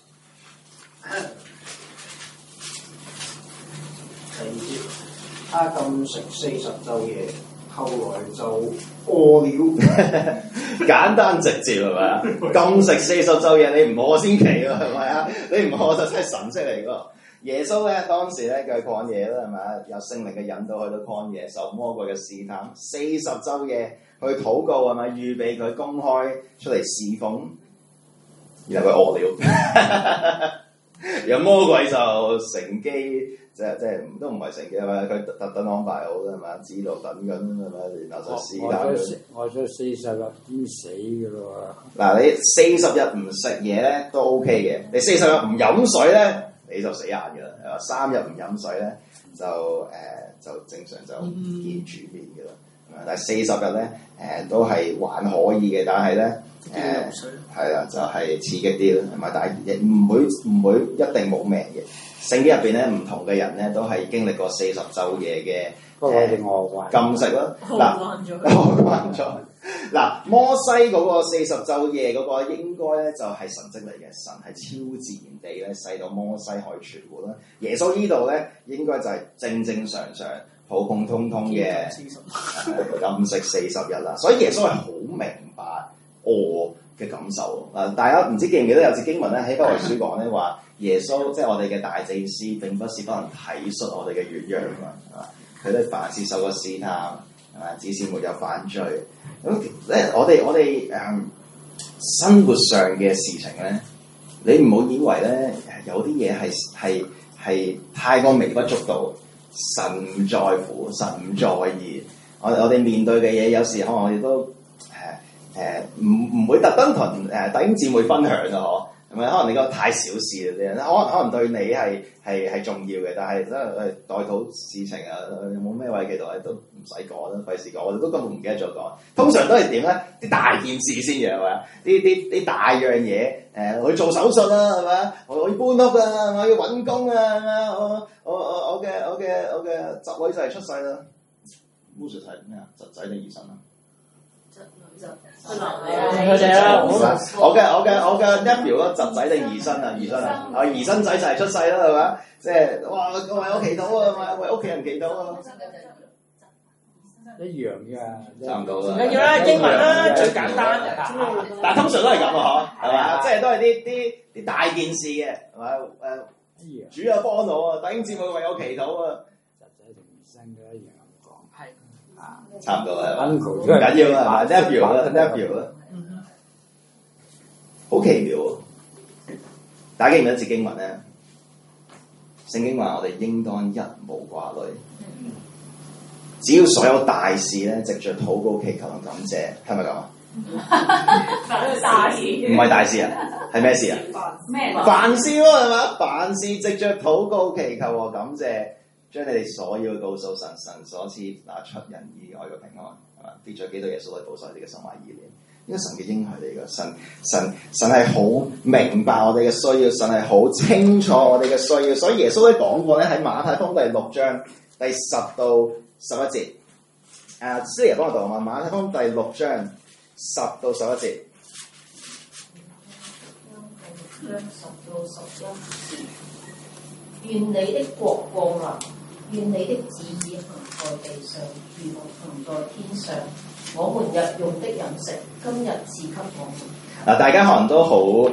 第二節，他禁食四十晝夜，後來就餓了。 簡單直接係咪啊？禁食四十晝夜，你唔餓先奇喎，係咪啊？你唔餓就真係神蹟嚟㗎。耶穌咧當時咧佢曠野啦，係咪啊？有聖靈嘅引導去到曠野，受魔鬼嘅試探，四十晝夜去禱告係咪？預備佢公開出嚟侍奉，然後佢餓了，有魔鬼就乘機，即係即係都唔係乘機係咪？佢特登安排好啦，係咪？指路等緊係咪？然後就試探佢。 我咗四十日先死㗎咯喎！ 嗱，你四十日唔食嘢咧都 OK 嘅，你四十日唔飲水咧你就死硬㗎啦。係嘛？三日唔飲水咧就誒、呃、就正常就見主面㗎啦。但係四十日咧誒都係還可以嘅，但係咧誒係啦，就係、是、刺激啲啦，係咪？但係亦唔會唔會一定冇命嘅。聖經入邊咧唔同嘅人咧都係經歷過四十晝夜嘅誒禁食啦。嗱，慣咗。嗱，摩西嗰個四十晝夜嗰個應該咧就係神蹟嚟嘅，神係超自然地咧使到摩西可以存活啦。耶穌呢度咧應該就係正正常常普普通通嘅禁食四十日啦。所以耶穌係好明白餓嘅感受。嗱，大家唔知記唔記得有節經文咧喺《希伯來書》講咧話，耶穌即係我哋嘅大祭司，並不是不能體恤我哋嘅軟弱啊嘛，佢都凡事受過試探，係嘛，只是沒有犯罪。咁咧，我哋我哋誒、嗯、生活上嘅事情咧，你唔好以為咧有啲嘢係係係太過微不足道，神唔在乎，神唔在意。我我哋面對嘅嘢，有時可能我哋都誒誒唔唔會特登同誒弟兄姊妹分享嘅嗬。係咪？可能你覺得太小事啦啲，可能可能對你係係係重要嘅，但係真係誒代禱事情啊，有冇咩位記錄都唔使講啦，費事講，我哋都根本唔記得咗講。通常都係點咧？啲大件事先嘅係咪啊？啲啲啲大樣嘢誒、呃，去做手術啦係咪啊？我要搬屋啊，我要揾工啊，係咪啊？我我我我嘅我嘅我嘅侄女就係出世啦。巫術係咩啊？侄仔定兒孫啊？ 佢哋啦， 我嘅我嘅我嘅 nephew 咯，侄仔定兒孫啊？兒孫啊？啊兒孫仔就係出世啦，係咪？即係哇！為我祈禱啊，為屋企人祈禱啊， 一樣㗎， 差唔多啦。 唔緊要啦，英文啦，最簡單。 但係通常都係咁啊，嗬，係嘛？即係都係啲啲啲大件事嘅，係咪？誒，主啊幫我啊，弟兄姊妹為我祈禱啊， 侄仔同兒孫都一樣咁講。係。 差唔多啦， uncle 唔緊要啦，nephew 啦，nephew 啦，好奇妙喎！大家記唔記得一節經文咧？聖經話我哋應當一無掛慮，只要所有大事咧，藉着禱告祈求同感謝，係咪咁啊？ 大事唔係大事啊，係咩事啊？ 咩？ 凡事喎係嘛？凡事藉着禱告祈求和感謝。將你哋所要告訴神，神所賜拿出人意外嘅平安，係嘛？跌咗幾多耶穌去保守你嘅心懷意念，呢個神嘅應許嚟嘅。神神神係好明白我哋嘅需要，神係好清楚我哋嘅需要，所以耶穌咧講過咧喺馬太福音第六章第十到十一節。誒，師爺幫我讀啊嘛，馬太福音第六章十到十一節。 章十到十一節，願你的國降臨。願你的旨意行在地上，如同行在天上。我們日用的飲食，今日賜給我們。 嗱，大家可能都好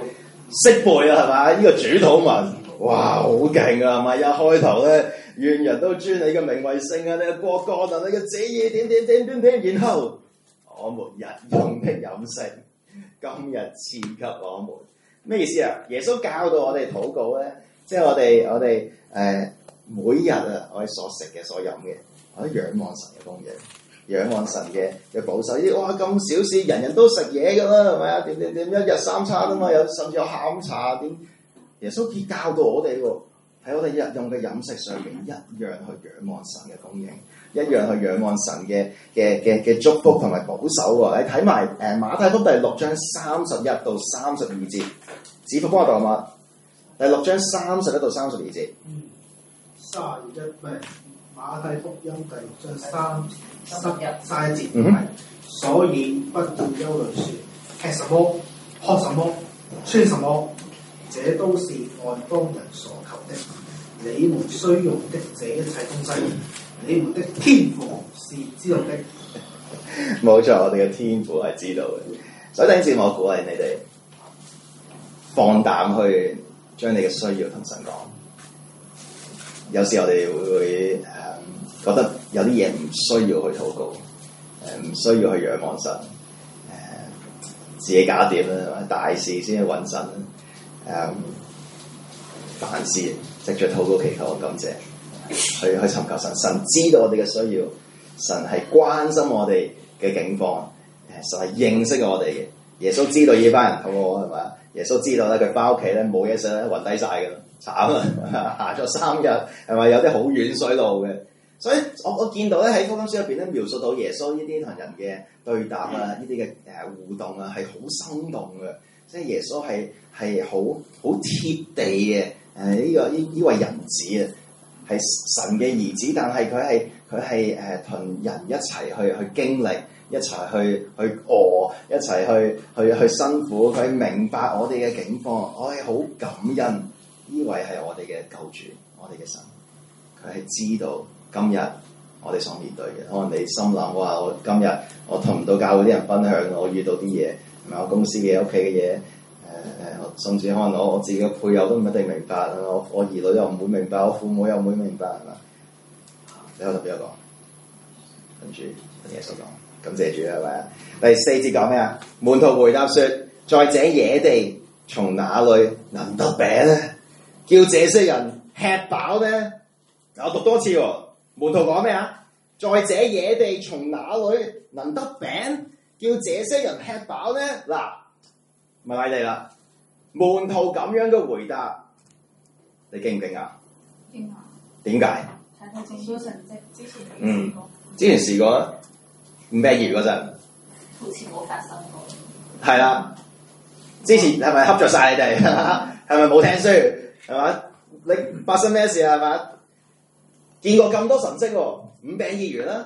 識背啦係嘛？呢、這個主禱文，哇好勁啊係咪？一開頭咧，願人都尊你嘅名為聖啊！你嘅國降臨，你嘅旨意點點點點點，然後我們日用的飲食，今日賜給我們。咩意思啊？耶穌教導我哋禱告咧，即係我哋我哋誒、呃、每日啊，我哋所食嘅所飲嘅，我哋仰望神嘅供應。仰望神嘅嘅保守，呢啲哇咁小事，人人都食嘢㗎啦，係咪啊？點點點，一日三餐啊嘛，有甚至有下午茶點。耶穌結教導我哋喎，喺我哋日用嘅飲食上面，一樣去仰望神嘅供應，一樣去仰望神嘅嘅嘅嘅祝福同埋保守喎。你睇埋誒馬太福音第六章三十一到三十二節，子父幫我讀嘛？第六章三十一到三十二節。 嗯，三十一唔係馬太福音第六章三。十日三節，嗯、所以不要憂慮說吃什麼、喝什麼、穿什麼，這都是外邦人所求的。你們需用的這一切東西，你們的天父是知道的。 冇錯，我哋嘅天父係知道嘅。所以第一節我鼓勵你哋放膽去將你嘅需要同神講。有時我哋會誒。覺得有啲嘢唔需要去禱告，誒、呃、唔需要去仰望神，誒、呃、自己搞掂啦，大事先去揾神，誒、呃、凡事藉著禱告祈求感謝，去去尋求神，神知道我哋嘅需要，神係關心我哋嘅境況，誒神係認識我哋嘅，耶穌知道呢班人肚餓係咪？耶穌知道咧佢翻屋企咧冇嘢食咧暈低晒㗎啦，慘啊！行咗三日係咪有啲好遠水路嘅？所以我我見到咧喺福音書入邊咧描述到耶穌呢啲同人嘅對答啊，呢啲嘅誒互動啊係好生動嘅，即係耶穌係係好好貼地嘅誒呢個呢呢位人子啊，係神嘅兒子，但係佢係佢係誒同人一齊去去經歷，一齊去去餓，一齊去去去辛苦，佢明白我哋嘅境況，我係好感恩呢位係我哋嘅救主，我哋嘅神，佢係知道。今日我哋所面對嘅，可能你心諗哇！我今日我同唔到教會啲人分享，我遇到啲嘢，唔係我公司嘅、屋企嘅嘢，誒、呃、誒，甚至可能我我自己嘅配偶都唔一定明白，我我兒女又唔會明白，我父母又唔會明白，係嘛？你可以同邊個講？跟住同耶穌講，感謝主係咪啊？第四節講咩啊？門徒回答說：在這野地，從哪裏能得餅呢？叫這些人吃飽呢？我讀多次喎、哦。門徒講咩啊？在這野地，從哪裏能得餅，叫這些人吃飽呢？嗱，問你哋啦，門徒咁樣嘅回答，你驚唔驚啊？驚啊！點解？ 睇睇證書成績，之前嗯，之前試過啊，五餅二魚嗰陣， 好似冇發生過。 係啦，之前係咪恰着晒你哋？係咪冇聽書？係嘛？你發生咩事啊？係嘛？見過咁多神蹟喎，五餅二魚啦，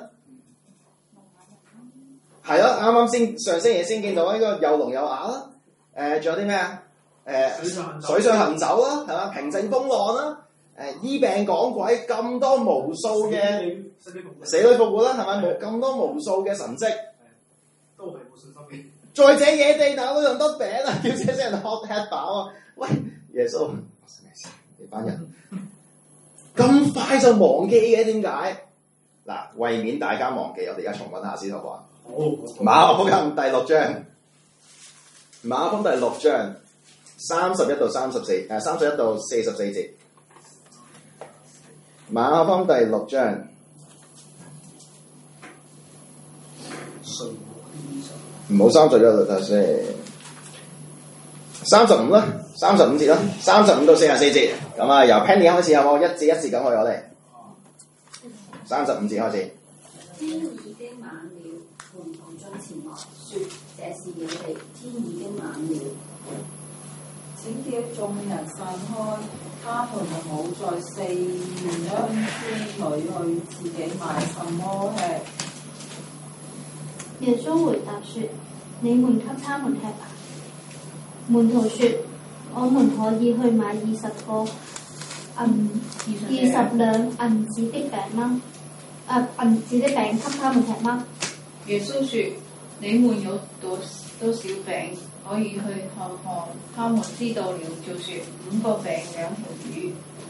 係咯，啱啱先上星期先見到呢個又聾又啞啦，誒仲有啲咩啊？誒水上行走啦，係嘛？平靜風浪啦，誒醫病趕鬼，咁多無數嘅死裏復活啦，係咪？咁多無數嘅神蹟， 都係冇信心嘅。 在這野地，哪裏能得餅啊？叫這些人吃飽啊！喂，耶穌，你班人。咁快就忘記嘅，點解？嗱，為免大家忘記，我哋而家重溫下先好唔好啊？好。馬可福音第六章，馬可福音第六章三十一到三十四，誒三十一到四十四節。馬可福音第六章，唔好三十一啦，睇下先。三十五啦，三十五節啦，三十五到四十四節，咁啊由 Penny 開始有冇？一節一節咁去我哋，三十五節開始。 天已經晚了，門徒進前來說：這是野地，天已經晚了，請叫眾人散開，他們好在四鄉村裏去自己買什麼吃。 耶穌回答說：你們給他們吃吧。門徒說：我們可以去買二十個銀二十兩銀子的餅嗎？啊，銀子的餅給他們吃嗎？ 耶穌說： 你們有多多少餅，可以去看看。他們知道了，就説五個餅兩條魚。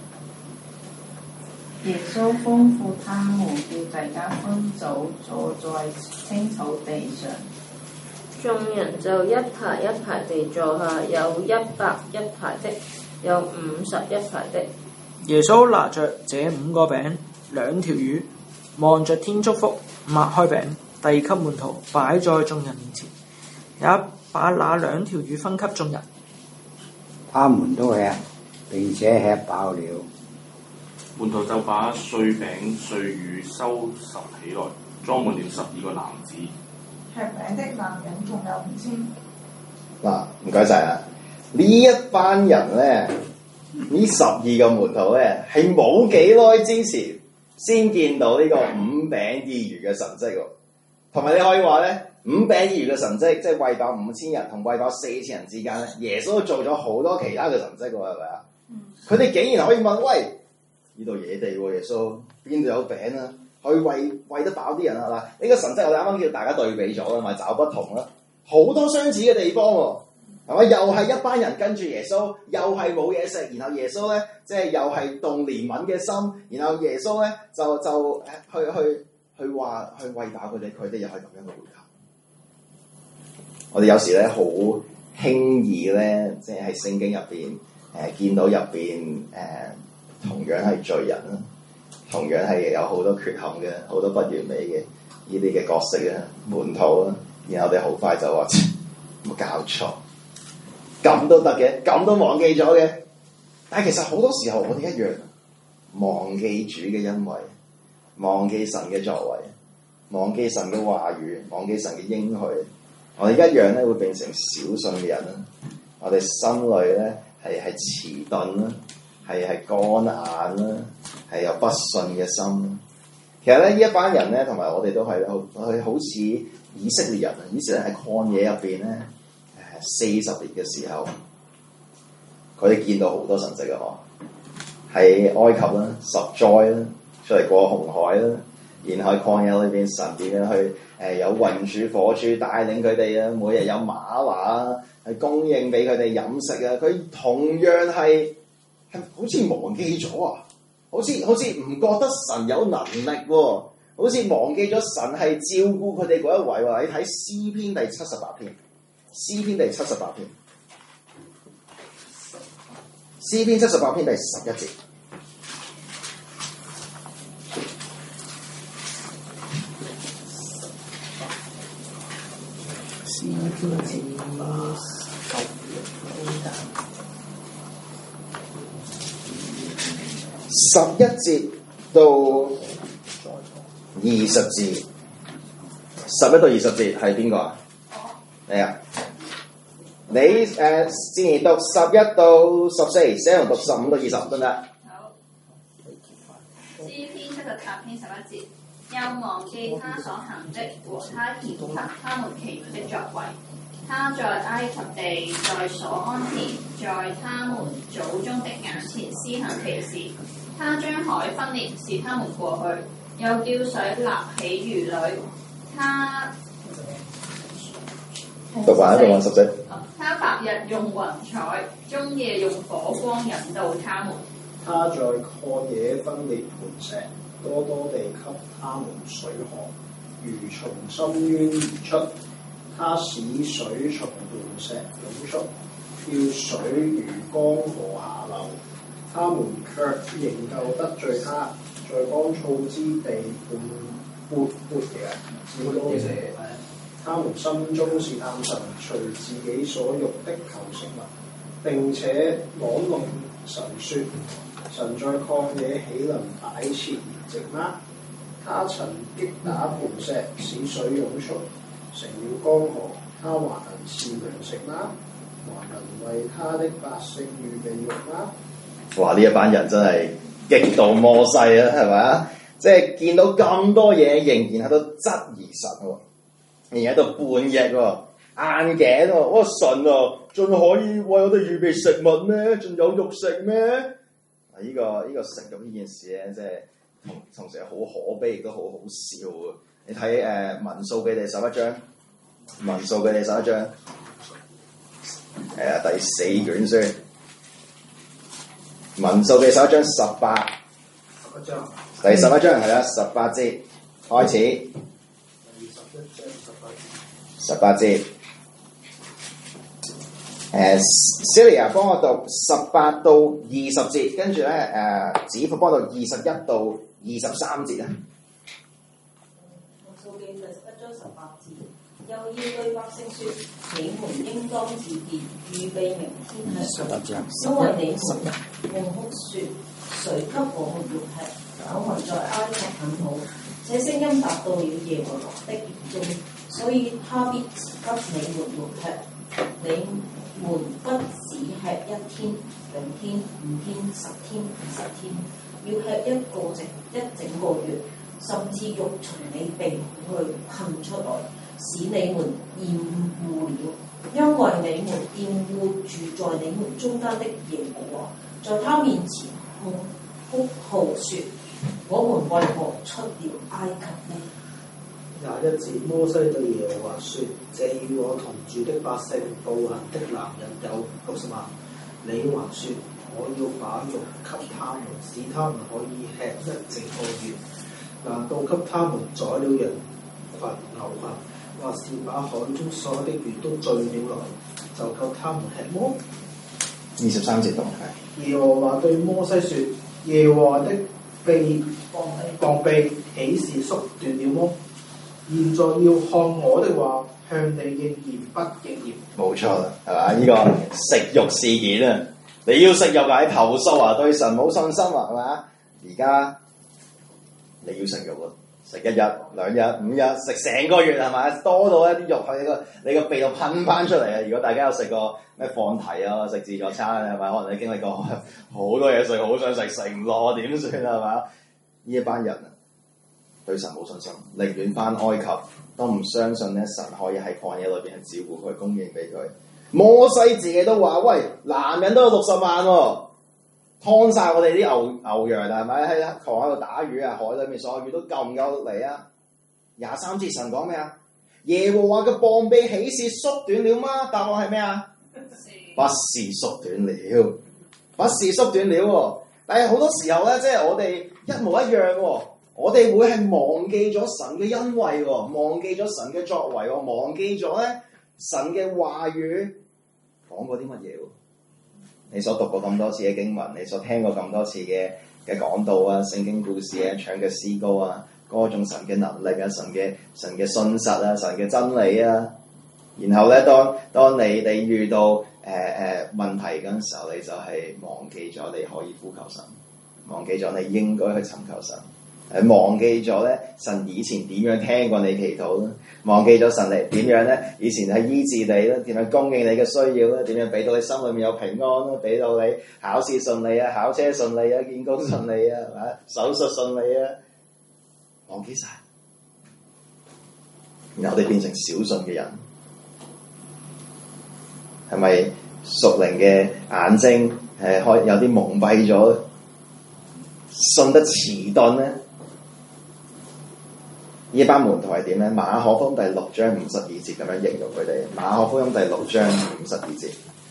耶穌吩咐他們叫大家分組坐在青草地上。 眾人就一排一排地坐下，有一百一排的，有五十一排的。 耶穌拿着這五個餅兩條魚，望着天祝福，擘開餅，遞給門徒，擺在眾人面前，也把那兩條魚分給眾人。 他們都吃，並且吃飽了。 門徒就把碎餅碎魚收拾起來，裝滿了十二個籃子。 吃餅的男人仲有唔清。 嗱，唔該晒啦！呢一班人咧，呢十二個門徒咧，係冇幾耐之前先見到呢個五餅二魚嘅神跡喎。同埋你可以話咧，五餅二魚嘅神跡，即係餵飽五千人同餵飽四千人之間咧，耶穌做咗好多其他嘅神跡喎，係咪啊？佢哋、嗯、竟然可以問：喂，呢度野地喎，耶穌邊度有餅啊？可以餵餵得飽啲人啊！嗱，呢個神跡我哋啱啱叫大家對比咗啦，咪找不同啦，好多相似嘅地方喎，係咪？又係一班人跟住耶穌，又係冇嘢食，然後耶穌咧，即係又係動憐憫嘅心，然後耶穌咧就就去去去話去餵飽佢哋，佢哋又係咁樣嘅回答。我哋有時咧好輕易咧，即係喺聖經入邊誒見到入邊誒同樣係罪人啦。同樣係有好多缺陷嘅，好多不完美嘅呢啲嘅角色啊，門徒啊，然後我哋好快就話冇搞錯，咁都得嘅，咁都忘記咗嘅。但係其實好多時候我哋一樣忘記主嘅恩惠，忘記神嘅作為，忘記神嘅話語，忘記神嘅應許。我哋一樣咧會變成小信嘅人啦。我哋心裏咧係係遲鈍啦，係係乾眼啦。係有不信嘅心。其實咧，呢一班人咧，同埋我哋都係好，佢好似以色列人啊。以色列喺曠野入邊咧，誒四十年嘅時候，佢哋見到好多神跡嘅嗬。喺埃及啦，十災啦，出嚟過紅海啦，然後喺曠野裏邊，神點樣去誒、呃、有雲柱火柱帶領佢哋啊？每日有馬拿啊，係供應俾佢哋飲食啊。佢同樣係係好似忘記咗啊！好似好似唔覺得神有能力喎，好似忘記咗神係照顧佢哋嗰一位喎。你睇詩篇第七十八篇，詩篇第七十八篇，詩篇七十八篇第十一節。 詩篇第八十一節到二十節，十一到二十節係邊個啊？係啊，你誒先讀十一到十四，寫同讀十五到二十得唔得？ 好。詩篇七十八篇十一節，又忘記他所行的和他顯給他們奇妙的作為。他在埃及地，在所安田，在他們祖宗的眼前施行奇事。他將海分裂，使他們過去，又叫水立起魚女。他讀完讀完十四。 他白日用雲彩，中夜用火光引導他們。 他在曠野分裂磐石，多多地給他們水喝，如從深淵而出。他使水從磐石湧出，叫水如江河下流。他們卻仍舊得罪他，在乾燥之地半活活嘅，只多謝他們心中試探神，隨自己所欲的求食物，並且妄論神說：神在曠野豈能擺設筵席嗎？他曾擊打磐石，使水湧出，成了江河，他還能賜糧食嗎？還能為他的百姓預備肉嗎？ 哇！呢一班人真係極度摩西啊，係咪啊？即係見到咁多嘢，仍然喺度質疑神喎，仍然喺度叛逆喎，硬頸喎。哇！神啊，仲可以為我哋預備食物咩？仲有肉食咩？啊！呢、這個呢、這個食肉呢件事咧，即係同同時係好可悲，亦都好好笑啊！你睇誒、呃、民數記第十一章， 民數記第十一章，係啊，第四卷書。民數記十一章十八， 十一章， 第十一章係啦，十八節開始。 第十一章十八節。 十八節。誒 Celia 幫我讀十八到二十節，跟住咧誒子父幫我讀二十一到二十三節啊。 民數記第十一章十八節，又要對百姓說：你們應當自潔，預備明天吃飯，因為你們夢哭說：誰給我們活吃？我們在埃及很好。這聲音達到了耶和華的耳中，所以他必給你們活吃。你們不只吃一天、兩天、五天、十天、二十天，要吃一個整一整個月，甚至肉從你鼻孔去噴出來，使你們厭惡了。因為你們厭惡住在你們中間的耶和華，在他面前哭哭號說：我們為何出了埃及呢？ 廿一節，摩西對耶和華說：這與我同住的百姓步行的男人有六十萬。你還說我要把肉給他們，使他們可以吃一整個月。難道給他們宰了羊群、牛群，或是把海中所有的魚都聚了來，就夠他們吃麼？ 二十三節讀係。 耶和華對摩西說：耶和華的臂膀臂豈是縮短了麼？現在要看我的話，向你應驗不應驗？ 冇錯啦，係嘛？呢、這個食肉事件啊，你要食肉啊，喺投訴啊，對神冇信心啊，係嘛？而家你要食肉啊，食一日、兩日、五日，食成個月係咪？多到一啲肉喺你個你個鼻度噴翻出嚟啊！如果大家有食過咩放題啊，食自助餐係咪？可能你經歷過好多嘢食，好想食，食唔落點算啊？係嘛？呢一班人啊，對神冇信心，寧願翻埃及，都唔相信咧神可以喺曠野裏邊係照顧佢、供應俾佢。摩西自己都話：喂，男人都有六十萬喎、哦，劏晒我哋啲牛牛羊啦，係咪？喺河喺度打魚啊，海裏面所有魚都夠唔夠嚟啊？廿三節神講咩啊？耶和華嘅膀臂豈是縮短了嗎？答案係咩啊？不是縮短了，不是縮短了喎。但係好多時候咧，即係我哋一模一樣喎。我哋會係忘記咗神嘅恩惠喎，忘記咗神嘅作為喎，忘記咗咧神嘅話語講過啲乜嘢喎？你所讀過咁多次嘅經文，你所聽過咁多次嘅嘅講道啊、聖經故事啊、唱嘅詩歌啊、歌頌神嘅能力啊、神嘅神嘅信實啊、神嘅真理啊，然後咧當當你你遇到誒誒、呃、問題嗰陣時候，你就係忘記咗你可以呼求神，忘記咗你應該去尋求神。誒忘記咗咧，神以前點樣聽過你祈禱咧？忘記咗神嚟點樣咧？以前係醫治你咧，點樣供應你嘅需要咧？點樣俾到你心裏面有平安咧？俾到你考試順利啊，考車順利啊，見工順利啊，係嘛？手術順利啊，忘記晒。然後我哋變成小信嘅人，係咪屬靈嘅眼睛係開有啲蒙蔽咗，信得遲鈍咧？呢班門徒係點咧？馬可福音第六章五十二節咁樣形容佢哋。馬可福音第六章五十二節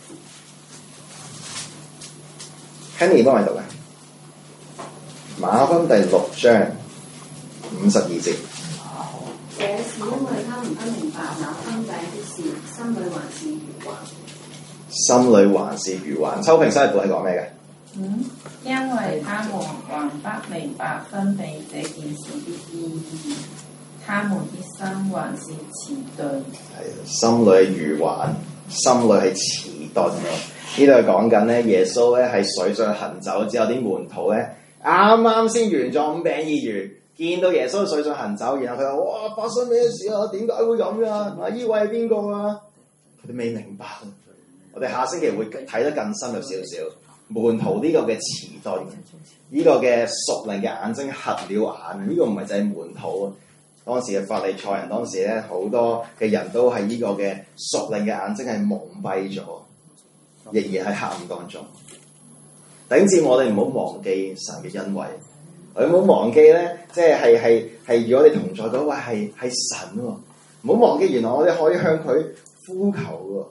，Henry 幫我讀嘅。馬可福音第六章五十二節。 這是因為他們不明白那分餅的事，心裏還是愚頑。 心裏還是愚頑。秋平生日報係講咩嘅？ 嗯，因為他們還不明白分餅這件事的意義。他們的心還是遲鈍， 係心裏愚頑，心裏係遲鈍嘅。呢度係講緊咧，耶穌咧喺水上行走之後，啲門徒咧啱啱先完咗五餅二魚，見到耶穌喺水上行走，然後佢話：哇，發生咩事啊？點解會咁啊？嗱，呢位係邊個啊？佢哋未明白。我哋下星期會睇得更深入少少。門徒呢個嘅遲鈍，呢、這個嘅屬靈嘅眼睛瞎了眼，呢、這個唔係就係門徒。當時嘅法利賽人，當時咧好多嘅人都係呢個嘅屬靈嘅眼睛係蒙蔽咗，仍然喺黑暗當中。頂至我哋唔好忘記神嘅恩惠，我哋唔好忘記咧，即係係係係，如果你同在嗰位係係神喎， 唔好忘記，原來我哋可以向佢呼求喎。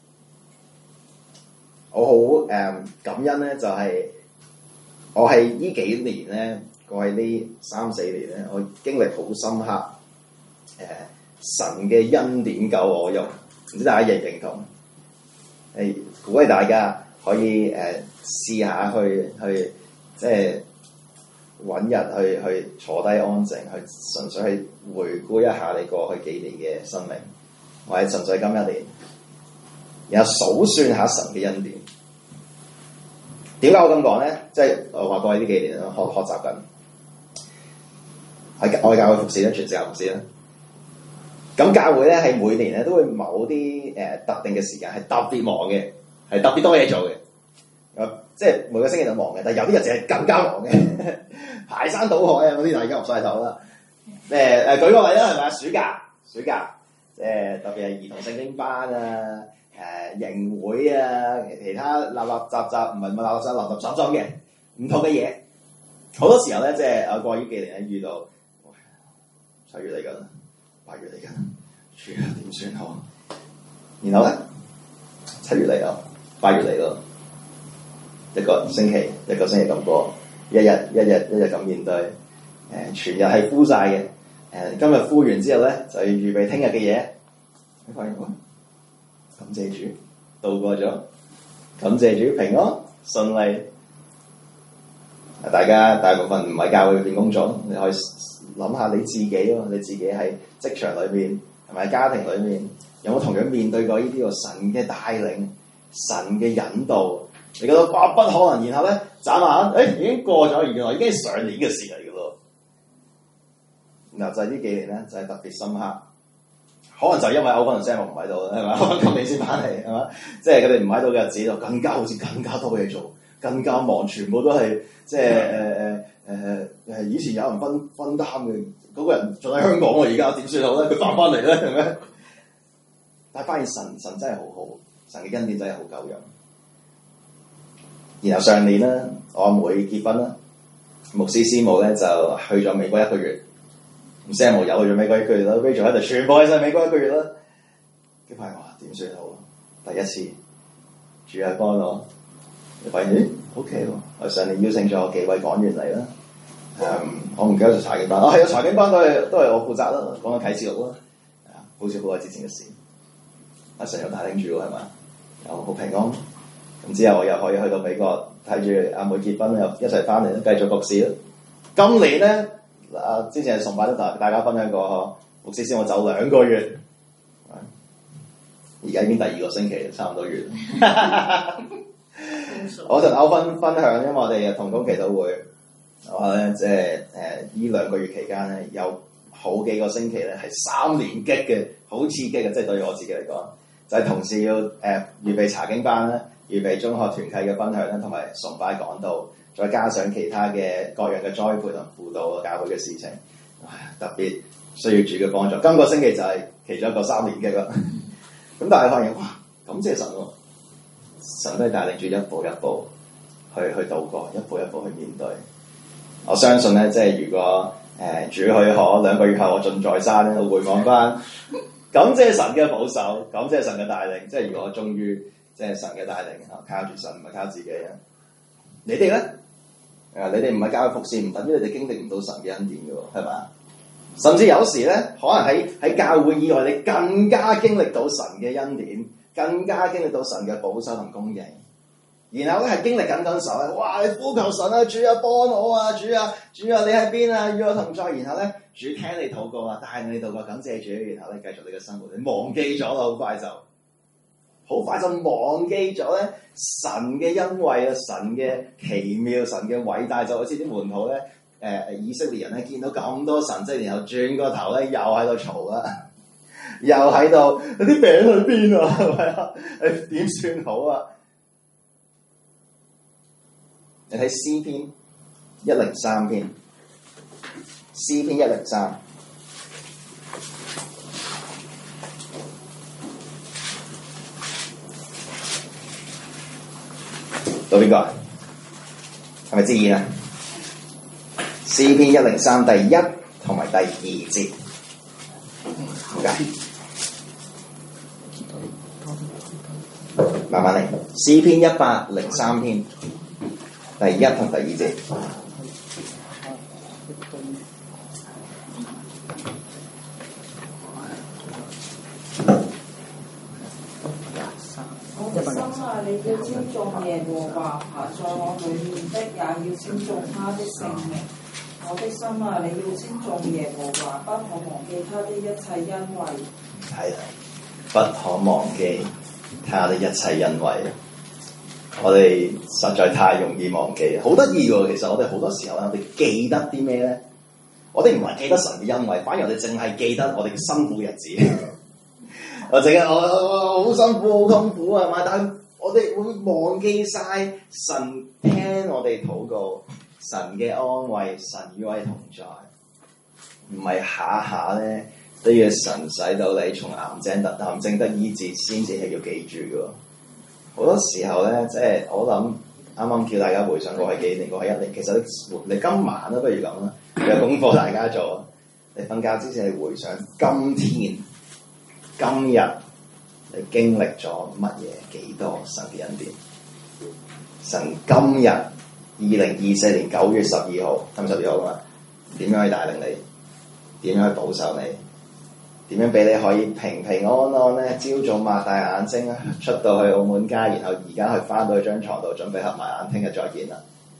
我好誒、嗯、感恩咧，就係、是、我係呢幾年咧，過去呢三四年咧，我經歷好深刻誒、呃、神嘅恩典夠我用，唔知大家認唔認同？誒鼓勵大家可以誒、呃、試下去去即係揾日去去坐低安靜，去純粹去回顧一下你過去幾年嘅生命，或者純粹今一年，然後數算下神嘅恩典。點解我咁講咧？即係我話過去呢幾年學學習緊，喺我教會服侍咧，全職服侍咧。咁教會咧係每年咧都會某啲誒、呃、特定嘅時間係特別忙嘅，係特別多嘢做嘅。誒，即係每個星期都忙嘅，但係有啲日子係更加忙嘅，排山倒海啊！嗰啲大家唔晒頭啦。誒、呃、誒，舉個例啦，係咪啊？暑假，暑假，誒、呃、特別係兒童聖經班啊。誒營、呃、會啊，其他立立雜雜，唔係唔係立立雜立立雜雜嘅唔同嘅嘢，好多時候咧，即係我過呢幾年咧遇到七月嚟緊，八月嚟緊，主啊點算好？然後咧七月嚟咯，八月嚟咯，一個星期一個星期咁過，一日一日一日咁面對，誒、呃、全日係敷晒嘅，誒、呃、今日敷完之後咧就要預備聽日嘅嘢，你發現冇？感謝主，度過咗。感謝主平安順利。大家大部分唔係教會入邊工作，你可以諗下你自己喎，你自己喺職場裏邊，係咪家庭裏面，有冇同樣面對過呢啲個神嘅帶領、神嘅引導？你覺得哇不可能，然後咧眨下眼，誒已經過咗，原來已經係上年嘅事嚟嘅咯。嗱就係呢幾年咧，就係、是、特別深刻。可能就因為歐芬同 Sam 唔喺度啦，係嘛？今年先翻嚟，係嘛？即係佢哋唔喺度嘅日子，就更加好似更加多嘢做，更加忙，全部都係即係誒誒誒誒，以前有人分分擔嘅，嗰、那個人仲喺香港喎，而家點算好咧？佢翻翻嚟咧，係咪？但係發現神神真係好好，神嘅恩典真係好夠用。然後上年咧，我阿妹結婚啦，牧師師母咧就去咗美國一個月。Sam 又去咗美國一個月啦 Rachel 喺度全部喺晒美國一個月啦。佢發現話點算好？第一次主係幫我，你發現咦 OK 喎。我上年邀請咗幾位講員嚟啦。誒、嗯，我唔記得做財經班，哦係啊，財經班都係都係我負責啦，講緊啟示錄啦。係啊，好似好耐之前嘅事。阿神又帶領住喎，係嘛？又好平安。咁之後我又可以去到美國睇住阿妹結婚，又一齊翻嚟啦，繼續服侍啦。今年咧。啊！之前係崇拜都大大家分享過呵，牧師先我走兩個月，而家已經第二個星期，差唔多月。我同歐芬分享，因為我哋同工祈禱會，我咧即係誒呢兩個月期間咧，有好幾個星期咧係三連擊嘅，好刺激嘅，即係對於我自己嚟講，就係、是、同時要誒、呃、預備查經班啦，預備中學團契嘅分享啦，同埋崇拜講道。再加上其他嘅各樣嘅栽培同輔導教會嘅事情，特別需要主嘅幫助。今個星期就係其中一個三年嘅啦。咁但係發現哇，感謝神喎、啊，神都係帶領住一步一步去去度過，一步一步去面對。我相信咧，即係如果誒、呃、主許可兩個月後我盡在山咧，我回望翻，感謝神嘅保守，感謝神嘅帶領。即係如果我終於即係神嘅帶領，靠住神唔係靠自己啊！你哋咧？誒，你哋唔係教會服侍，唔等於你哋經歷唔到神嘅恩典嘅喎，係嘛？甚至有時咧，可能喺喺教會以外，你更加經歷到神嘅恩典，更加經歷到神嘅保守同供應。然後咧係經歷緊嗰時候咧，哇！你呼求神啊，主啊，幫我啊，主啊，主啊，你喺邊啊？與我同在。然後咧，主聽你禱告啊，帶你禱告，感謝主。然後咧，繼續你嘅生活，你忘記咗啦，好快就。好快就忘記咗咧神嘅恩惠啊，神嘅奇妙，神嘅偉大，就好似啲門徒咧，誒、呃、以色列人咧見到咁多神跡，然後轉個頭咧又喺度嘈啦，又喺度啲餅去邊啊？係咪啊？誒點算好啊？你睇詩篇一零三篇，詩篇一零三。到邊個啊？係咪自然啊？詩篇一零三第一同埋第二節。 好㗎，慢慢嚟。詩篇一百零三篇第一同第二節。 我的心啊，你要稱頌耶和華，爬在我裏面的也要稱頌他的聖名。我的心啊，你要稱頌耶和華，不可忘記他的一切恩惠。 係啦，不可忘記他的一切恩惠。我哋實在太容易忘記，好得意喎！其實我哋好多時候咧，我哋記得啲咩咧？我哋唔係記得神嘅恩惠，反而我哋淨係記得我哋嘅辛苦日子。我淨係我我好辛苦、好痛苦係嘛？但係我哋會忘記晒神聽我哋禱告，神嘅安慰，神與我哋同在。唔係下下咧都要神使到你從癌症得癌症得醫治，先至係要記住嘅。好多時候咧，即係我諗啱啱叫大家回想過去幾年、過去一年，其實你今晚都不如咁啦，有功課大家做。你瞓覺之前，你回想今天、今日你經歷咗乜嘢？幾多神嘅恩典？神今日二零二四年九月十二號，今日十二號啊嘛，點樣去帶領你？點樣去保守你？點樣俾你可以平平安安咧？朝早擘大眼睛出到去澳門街，然後而家去翻到去張床度，準備合埋眼，聽日再見啦！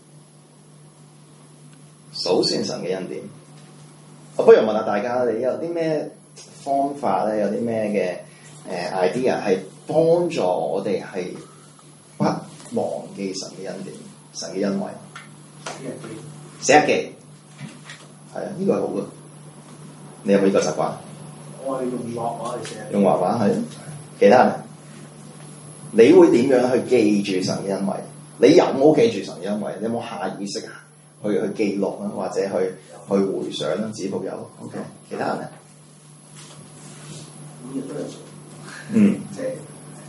數算神嘅恩典，我不如問下大家，你有啲咩方法咧？有啲咩嘅誒 idea 係幫助我哋係不忘記神嘅恩典、神嘅恩惠？寫日記，係啊，呢、這個係好嘅。你有冇呢個習慣？ 我係用畫畫嚟寫。 用畫畫係，其他人，你會點樣去記住神嘅恩惠？你有冇記住神嘅恩惠？你有冇下意識去去記錄啊，或者去去回想啦？只仆有 OK， 其他人咧？ 每日都有做。 嗯， 即係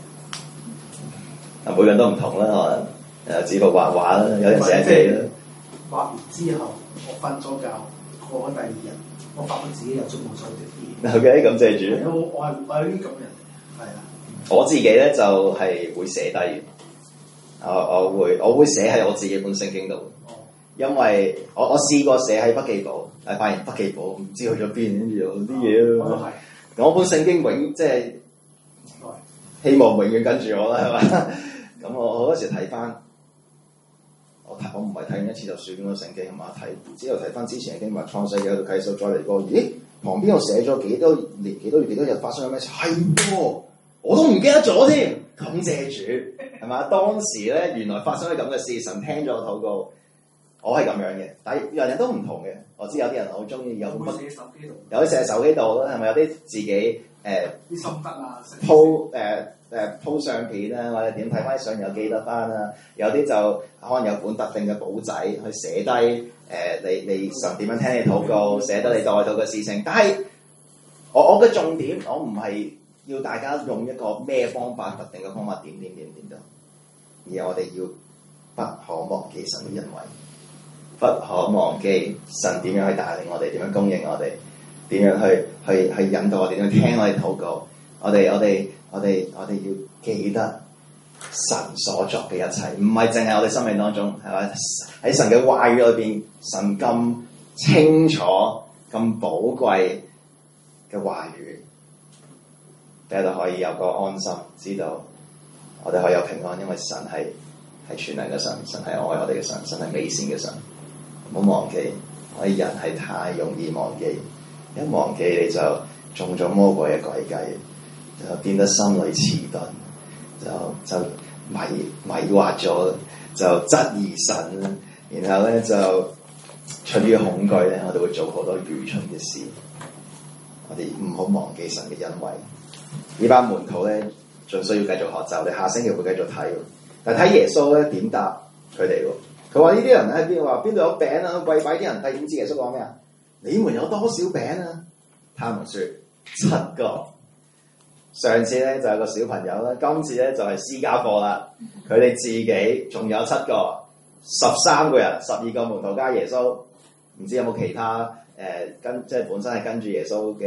啊，每個人都唔同啦，可能誒，只仆畫畫啦，有人寫記啦。 畫完之後，我瞓咗覺，過咗第二日，我發覺自己有觸摸手啲。 OK， 感謝主。 我我係我係呢啲咁嘅人，係啊。 我自己咧就係、是、會寫低，我我會我會寫喺我自己本聖經度，哦、因為我我試過寫喺筆記簿，但係發現筆記簿唔知去咗邊，跟住有啲嘢咯。我係，我本聖經永即係希望永遠跟住我啦，係嘛？咁我好多時睇翻，我睇我唔係睇完一次就算嗰個聖經，係嘛？睇之後睇翻之前嘅經文創世記喺度啟示，再嚟過，咦？旁邊我寫咗幾多年、幾多月、幾多日發生咗咩事？係喎，我都唔記得咗添。感謝主，係嘛？當時咧原來發生咗咁嘅事，神聽咗我禱告，我係咁樣嘅。但係人人都唔同嘅。我知有啲人好中意有乜寫手機度， 有啲寫手機度啦，係咪有啲自己誒啲、呃、 心得啊鋪誒誒鋪相片啊，或者點睇翻相又記得翻啊？有啲就可能有本特定嘅簿仔去寫低。誒、呃，你你神點樣聽你禱告，寫得你代禱嘅事情，但係我我嘅重點，我唔係要大家用一個咩方法，特定嘅方法點點點點就，而係我哋要不可忘記神嘅恩惠，不可忘記神點樣去帶領我哋，點樣供應我哋，點樣去去去引導我哋，點樣聽我哋禱告，我哋我哋我哋我哋要記得。神所作嘅一切，唔係淨係我哋生命當中，係咪？喺神嘅話語裏邊，神咁清楚、咁寶貴嘅話語，俾我哋可以有個安心，知道我哋可以有平安，因為神係係全能嘅神，神係愛我哋嘅神，神係美善嘅神。唔好忘記，我哋人係太容易忘記，一忘記你就中咗魔鬼嘅詭計，就變得心裏遲鈍。就就迷迷惑咗，就質疑神，然後咧就出於恐懼咧，我哋會做好多愚蠢嘅事。我哋唔好忘記神嘅恩惠。呢班門徒咧，仲需要繼續學習。我哋下星期會繼續睇，但係睇耶穌咧點答佢哋喎？佢話呢啲人喺邊？話邊度有餅啊？餵飽啲人。第五節耶穌講咩啊？你們有多少餅啊？他們說七個。上次咧就有個小朋友啦，今次咧就係私家課啦。佢哋自己仲有七個，十三個人，十二個門徒加耶穌，唔知有冇其他誒、呃、跟即係本身係跟住耶穌嘅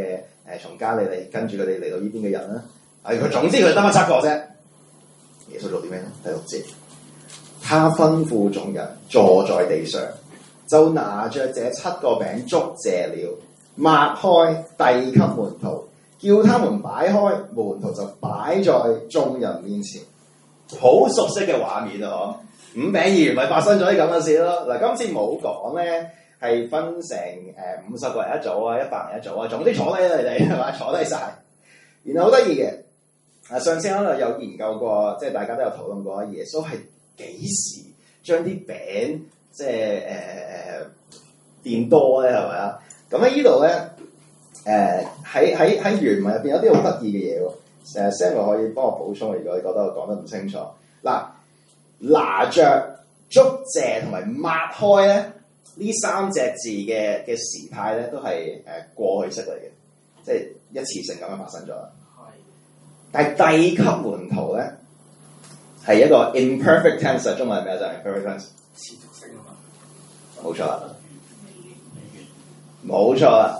誒從加利利跟住佢哋嚟到呢邊嘅人啦。係佢總之佢得翻七個啫。耶穌做啲咩咧？第六節，他吩咐眾人坐在地上，就拿着這七個餅祝謝了，擘開遞給門徒，叫他們擺開，門徒就擺在眾人面前。好熟悉嘅畫面啊！嗬，五餅二魚咪發生咗啲咁嘅事咯。嗱，今次冇講咧係分成誒五十個人一組啊，一百人一組啊，總之坐低啦，你哋係嘛，坐低晒。然後好得意嘅，啊上次可能有研究過，即係大家都有討論過，耶穌係幾時將啲餅即係誒誒變多咧？係咪啊？咁喺呢度咧，誒喺喺喺原文入邊有啲好得意嘅嘢喎。誒 Samuel 可以幫我補充，如果你覺得我講得唔清楚。嗱，拿着、祝謝同埋擘開咧，呢三隻字嘅嘅時態咧，都係誒過去式嚟嘅，即係一次性咁樣發生咗。係。但係遞給門徒咧，係一個 imperfect tense， 中文係咩就係 imperfect tense， 持續性啊嘛。冇錯啦。冇錯啦。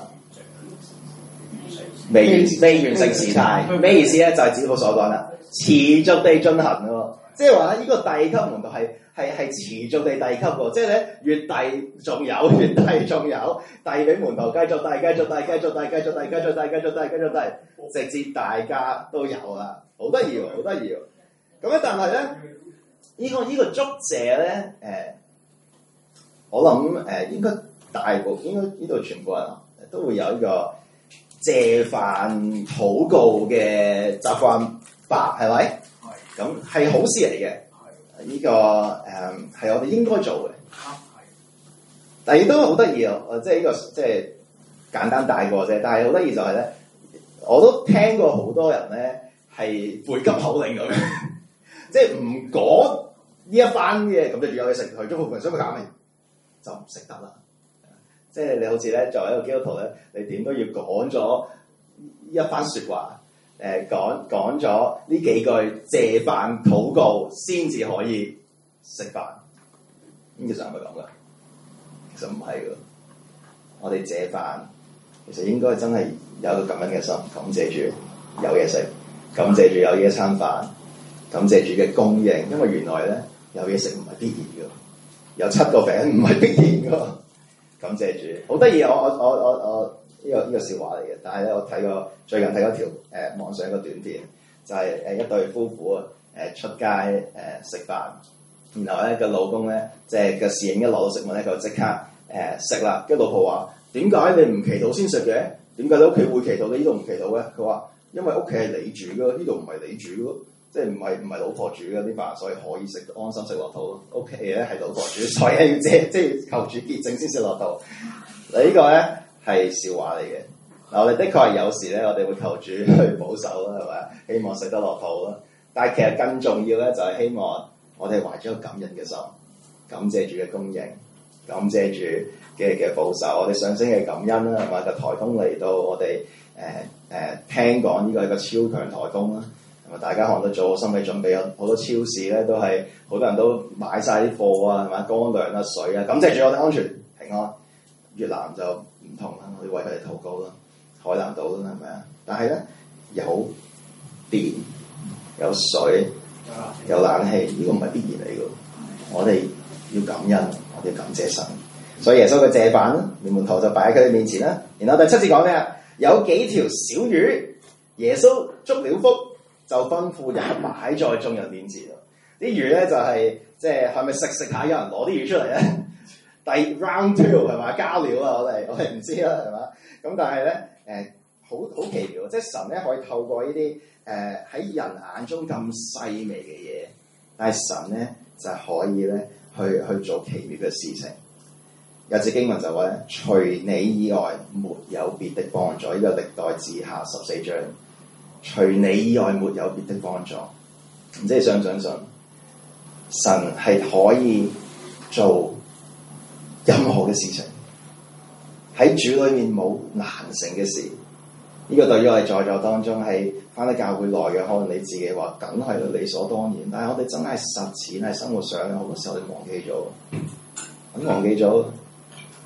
未完未完成時態，咩意思咧？就係子父所講啦，持續地進行咯，即係話呢個遞給門徒係係係持續地遞給喎，即係咧越遞仲有，越遞仲有，遞俾門徒繼續遞，繼續遞，繼續遞，繼續遞，繼續遞，繼續遞，繼續遞，直至大家都有啦，好得意喎，好得意喎。咁咧，但係咧，呢個呢個祝謝咧，誒，我諗誒應該大部應該呢度全部人都會有一個謝飯禱告嘅習慣吧，係咪？係。咁係好事嚟嘅。係。呢個誒係我哋應該做嘅。係。但係亦都好得意啊！即係呢個即係簡單帶過啫。但係好得意就係咧，我都聽過好多人咧係背急口令咁樣，即係唔講呢一班嘅咁就有嘢食，去咗附近想去搞咩就唔食得啦。即係你好似咧，作為一個基督徒咧，你點都要講咗一番説話，誒、呃、講講咗呢幾句謝飯禱告，先至可以食飯。咁其實係咪咁噶？其實唔係㗎。我哋謝飯其實應該真係有一個咁樣嘅心，感謝主有嘢食，感謝主有呢一餐飯，感謝主嘅供應。因為原來咧有嘢食唔係必然㗎，有七個餅唔係必然㗎。感謝主，好得意！我我我我我呢個呢個笑話嚟嘅，但係咧我睇過最近睇過條誒、呃、網上一個短片，就係、是、誒一對夫婦啊誒出街誒食飯，然後咧個老公咧即係個侍應一攞到食物咧，佢就即刻誒食啦。跟、呃、住老婆話：點解你唔祈禱先食嘅？點解你屋企會祈禱，你呢度唔祈禱嘅？佢話：因為屋企係你煮嘅，呢度唔係你煮嘅，即係唔係唔係老婆煮嘅啲飯，所以可以食安心食落肚咯。屋企咧係老婆煮，所以要借即係求主潔淨先食落肚。嗱呢個咧係笑話嚟嘅。嗱我哋的確係有時咧，我哋會求主去保守啦，係咪？希望食得落肚啦。但係其實更重要咧，就係希望我哋懷住一個感恩嘅心，感謝主嘅供應，感謝主嘅嘅保守。我哋上升嘅感恩啦，係咪？個颱風嚟到，我哋誒誒聽講呢個係個超強颱風啦。大家可能都做好心理準備，有好多超市咧都係好多人都買晒啲貨啊，係嘛，乾糧啊、水啊，感謝住我哋安全平安。越南就唔同啦，我哋為佢哋禱告啦，海南島啦，係咪啊？但係咧有電、有水、有冷氣，呢、這個唔係必然嚟嘅。我哋要感恩，我哋要感謝神。所以耶穌嘅謝飯啦，門徒就擺喺佢哋面前啦。然後第七節講咩啊？有幾條小魚，耶穌祝了福，就吩咐人擺在眾人面前。啲魚咧就係即係係咪食食下有人攞啲魚出嚟咧？第 round two 係嘛，加料啊！我哋我哋唔知啦，係嘛？咁但係咧誒好好奇妙，即係神咧可以透過呢啲誒喺人眼中咁細微嘅嘢，但係神咧就係可以咧去去做奇妙嘅事情。有節經文就話咧，除你以外沒有別的幫助。呢個歷代志下十四章。除你以外沒有別的幫助，唔知你相唔相信？神係可以做任何嘅事情，喺主裏面冇難成嘅事。呢、這個對於我哋在座當中係返到教會內嘅，可能你自己話梗係理所當然，但係我哋真係實踐喺生活上，好多時候我哋忘記咗，咁忘記咗。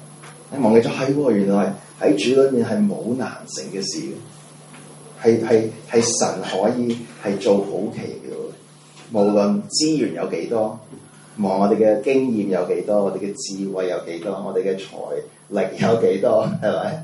你忘記咗係喎，原來喺主裏面係冇難成嘅事嘅，係係係神可以係做好奇嘅喎。無論資源有幾多，望我哋嘅經驗有幾多，我哋嘅智慧有幾多，我哋嘅財力有幾多，係咪？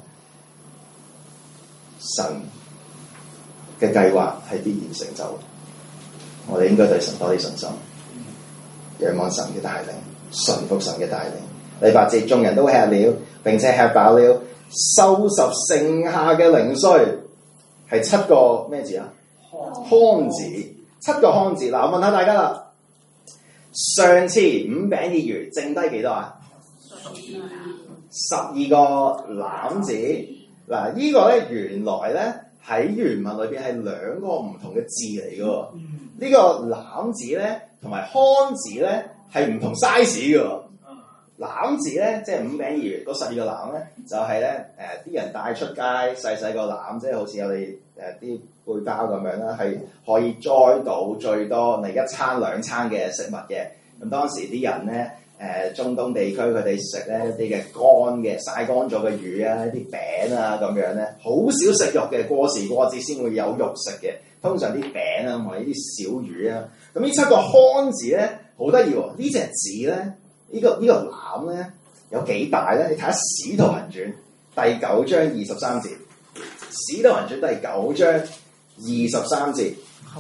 神嘅計劃係必然成就，我哋應該對神多啲信心，仰望神嘅帶領，順服神嘅帶領。第八節，眾人都吃了，並且吃飽了，收拾剩下嘅零碎，係七個咩字啊？筐子，七個筐子。嗱，我問下大家啦，上次五餅二魚剩低幾多啊？十二個籃子。嗱，呢個咧原來咧喺原文裏邊係兩個唔同嘅字嚟嘅喎。呢個籃子咧同埋筐子咧係唔同 size 嘅喎。籃子咧即係五餅二魚，嗰十二個籃咧就係咧誒啲人帶出街細細個籃，即係好似我哋誒啲背包咁樣啦，係可以載到最多嚟一餐兩餐嘅食物嘅。咁當時啲人咧。誒、呃、中東地區佢哋食咧一啲嘅乾嘅曬乾咗嘅魚啊，一啲餅啊咁樣咧，好少食肉嘅，過時過節先會有肉食嘅。通常啲餅啊同埋呢啲小魚啊，咁呢七個筐子咧好得意喎。呢隻字咧，呢、呢個呢、呢個籃咧有幾大咧？你睇下《使徒行傳》第九章二十三節，《使徒行傳》第九章二十三節。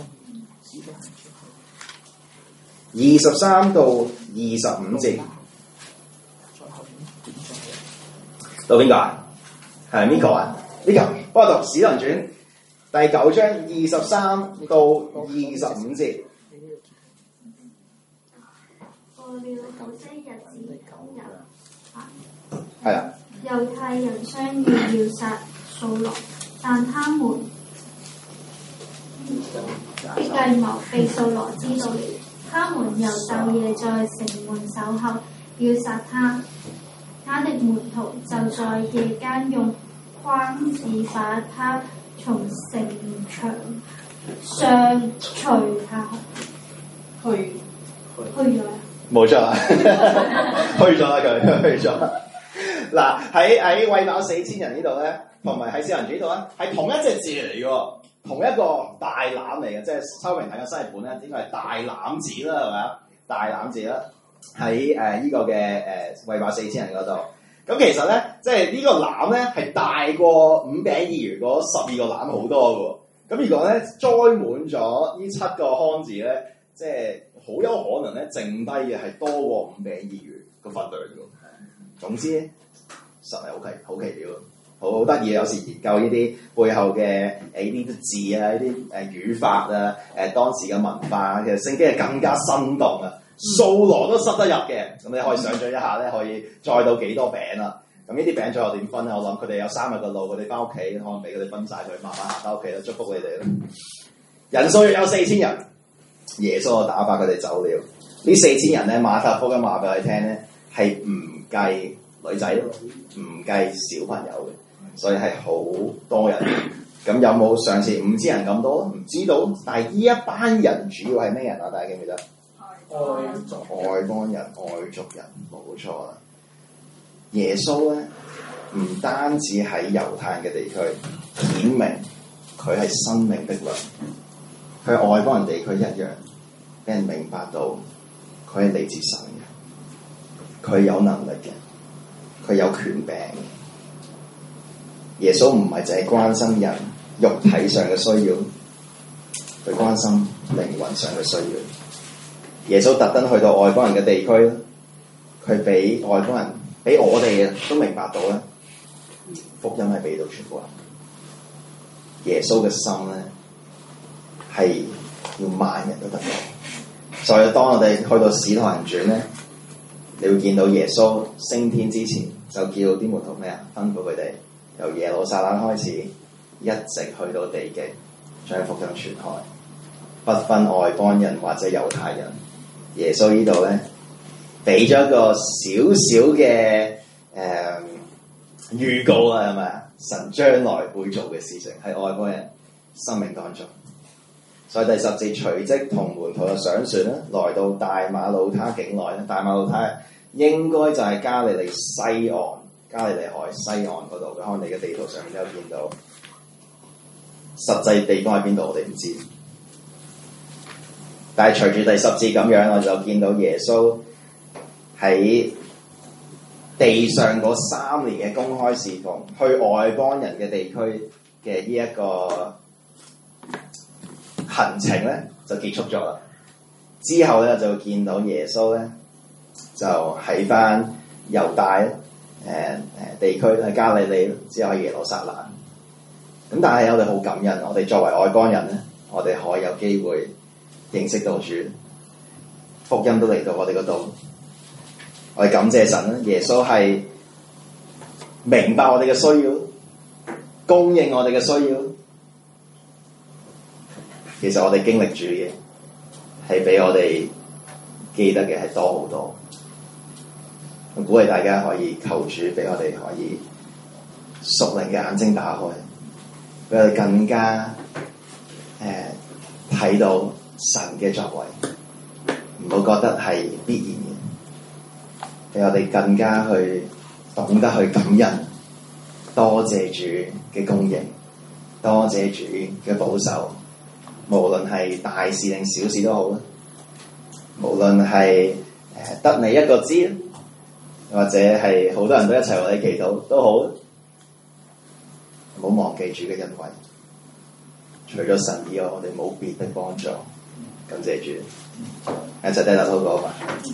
二十三到二十五節，到邊個啊？係邊個啊？呢個幫我讀《使徒行傳》第九章二十三到二十五節。 過了好些日子， 係啦。 猶太人商議要殺掃羅，但他們的計謀被掃羅知道了。他們又晝夜在城門守候，要殺他。他的門徒就在夜間用筐子把他從城牆上除下去。去咗啦， 冇錯啦，去咗啦佢，去咗。嗱喺喺餵飽四千人呢度咧，同埋喺使徒行傳呢度咧，係同一隻字嚟嘅喎。同一個大籃嚟嘅，即係秋明睇嘅新譯本咧，應該係大籃子啦，係咪啊？大籃子啦，喺誒呢個嘅誒餵飽四千人嗰度。咁其實咧，即係呢個籃咧係大過五餅二魚嗰十二個籃好多嘅喎。咁如果咧載滿咗呢七個筐子咧，即係好有可能咧剩低嘅係多過五餅二魚個份量嘅。總之，實係好奇好奇妙。好得意，有時研究呢啲背後嘅誒呢啲字啊，呢啲誒語法啊，誒、呃、當時嘅文化，其實聖經係更加生動啊！掃羅都塞得入嘅，咁你可以想像一下咧，可以載到幾多餅啦？咁呢啲餅最後點分咧？我諗佢哋有三日嘅路，佢哋翻屋企可能俾佢哋分晒佢，慢慢行翻屋企啦，祝福你哋啦！人數有四千人，耶穌就打發佢哋走了。呢四千人咧，馬太福音話俾我哋聽咧，係唔計女仔，唔計小朋友嘅。所以係好多人，咁有冇上次五千人咁多？唔知道，但係呢一班人主要係咩人啊？大家記唔記得？外族外邦人、外族人，冇錯啦。耶穌咧，唔單止喺猶太人嘅地區顯明佢係生命的糧，佢係外邦人地區一樣，俾人明白到佢係嚟自神嘅，佢有能力嘅，佢有權柄嘅。耶穌唔係淨係關心人肉體上嘅需要，佢關心靈魂上嘅需要。耶穌特登去到外邦人嘅地區，佢俾外邦人，俾我哋都明白到咧，福音係俾到全部人。耶穌嘅心咧係要萬人都得到。所以當我哋去到使徒行傳咧，你會見到耶穌升天之前就叫啲門徒咩啊？吩咐佢哋。由耶路撒冷開始，一直去到地極，將福音傳開，不分外邦人或者猶太人。耶穌呢度咧，俾咗一個小小嘅誒預告啊，係咪啊？神將來會做嘅事情喺外邦人生命當中。所以第十節隨即同門徒嘅上船啦，來到大馬路他境內咧。大馬路他應該就係加利利西岸加利利海西岸嗰度，可能你嘅地圖上面都有見到。實際地方喺邊度我哋唔知，但係隨住第十節咁樣，我就見到耶穌喺地上嗰三年嘅公開侍奉，去外邦人嘅地區嘅呢一個行程咧就結束咗啦。之後咧就見到耶穌咧就喺翻猶大誒誒地區喺加利利，之後喺耶路撒冷。咁但係我哋好感恩，我哋作為外邦人咧，我哋可以有機會認識到主，福音都嚟到我哋嗰度。我哋感謝神啦，耶穌係明白我哋嘅需要，供應我哋嘅需要。其實我哋經歷主嘅係比我哋記得嘅係多好多。我鼓勵大家可以求主俾我哋可以屬靈嘅眼睛打開，俾我哋更加誒睇到神嘅作為，唔好覺得係必然嘅。俾我哋更加去懂得去感恩，多謝主嘅供應，多謝主嘅保守，無論係大事定小事都好啦，無論係誒得你一個知，或者係好多人都一齊為你祈禱都好，唔好忘記主嘅恩惠。除咗神以外，我哋冇別的幫助。感謝主，一齊低頭禱告吧。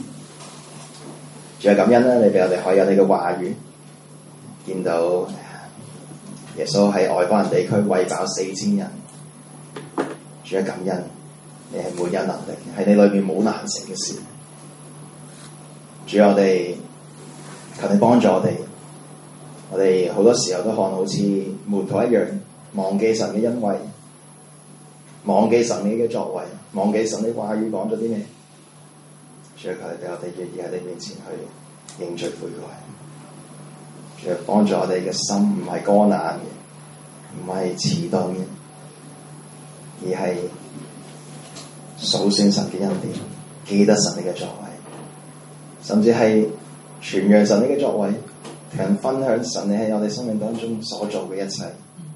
主啊，感恩啦！你俾我哋可以有你嘅話語，見到耶穌喺外邦人地區餵飽四千人。主啊，感恩你係滿有能力，喺你裏面冇難成嘅事。主啊，我哋求你幫助我哋。我哋好多時候都可能好似門徒一樣，忘記神嘅恩惠，忘記神你嘅作為，忘記神你話語講咗啲咩。主啊，求你俾我哋願意喺你面前去認罪悔改。主啊，幫助我哋嘅心唔係乾硬嘅，唔係遲鈍嘅，而係數算神嘅恩典，記得神你嘅作為，甚至係傳揚神你嘅作為，同人分享神你喺我哋生命當中所做嘅一切。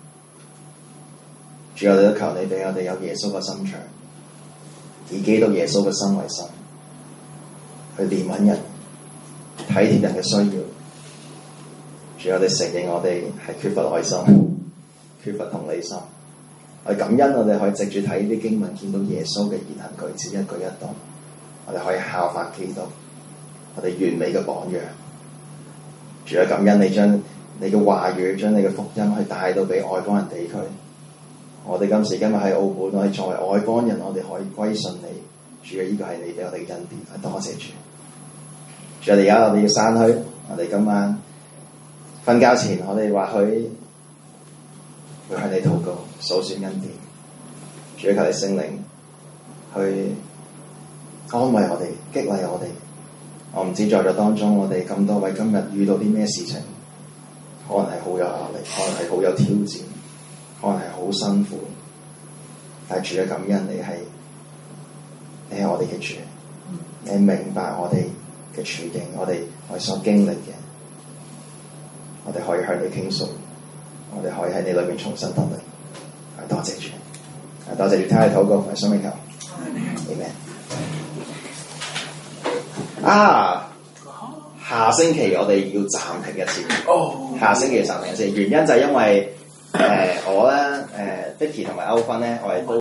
主啊，我哋都求你俾我哋有耶穌嘅心腸，以基督耶穌嘅心為心，去憐憫人，體貼人嘅需要。主，我哋承認我哋係缺乏愛心，缺乏同理心。我哋感恩，我哋可以藉住睇啲經文，見到耶穌嘅言行舉止一舉一動，我哋可以效法基督，我哋完美嘅榜樣。主啊，感恩你將你嘅話語，將你嘅福音去帶到俾外邦人地區。我哋今時今日喺澳門，我哋作為外邦人，我哋可以歸順你。主啊，呢個係你俾我哋嘅恩典，多謝主。主啊，而家我哋要散去，我哋今晚瞓覺前，我哋或許會向你禱告，數算恩典。主啊，求你聖靈去安慰我哋，激勵我哋。我唔知在座當中，我哋咁多位今日遇到啲咩事情，可能係好有壓力，可能係好有挑戰，可能係好辛苦。但係主啊，感恩你係你係我哋嘅主，你明白我哋嘅處境，我哋我哋所經歷嘅，我哋可以向你傾訴，我哋可以喺你裏面重新得力。多謝主，多謝主，聽你禱告，我哋想祈求，阿們。啊！下星期我哋要暫停一次。哦。下星期暫停一次，原因就係因為誒、呃、我咧誒 Vicky 同埋歐芬咧，我哋都。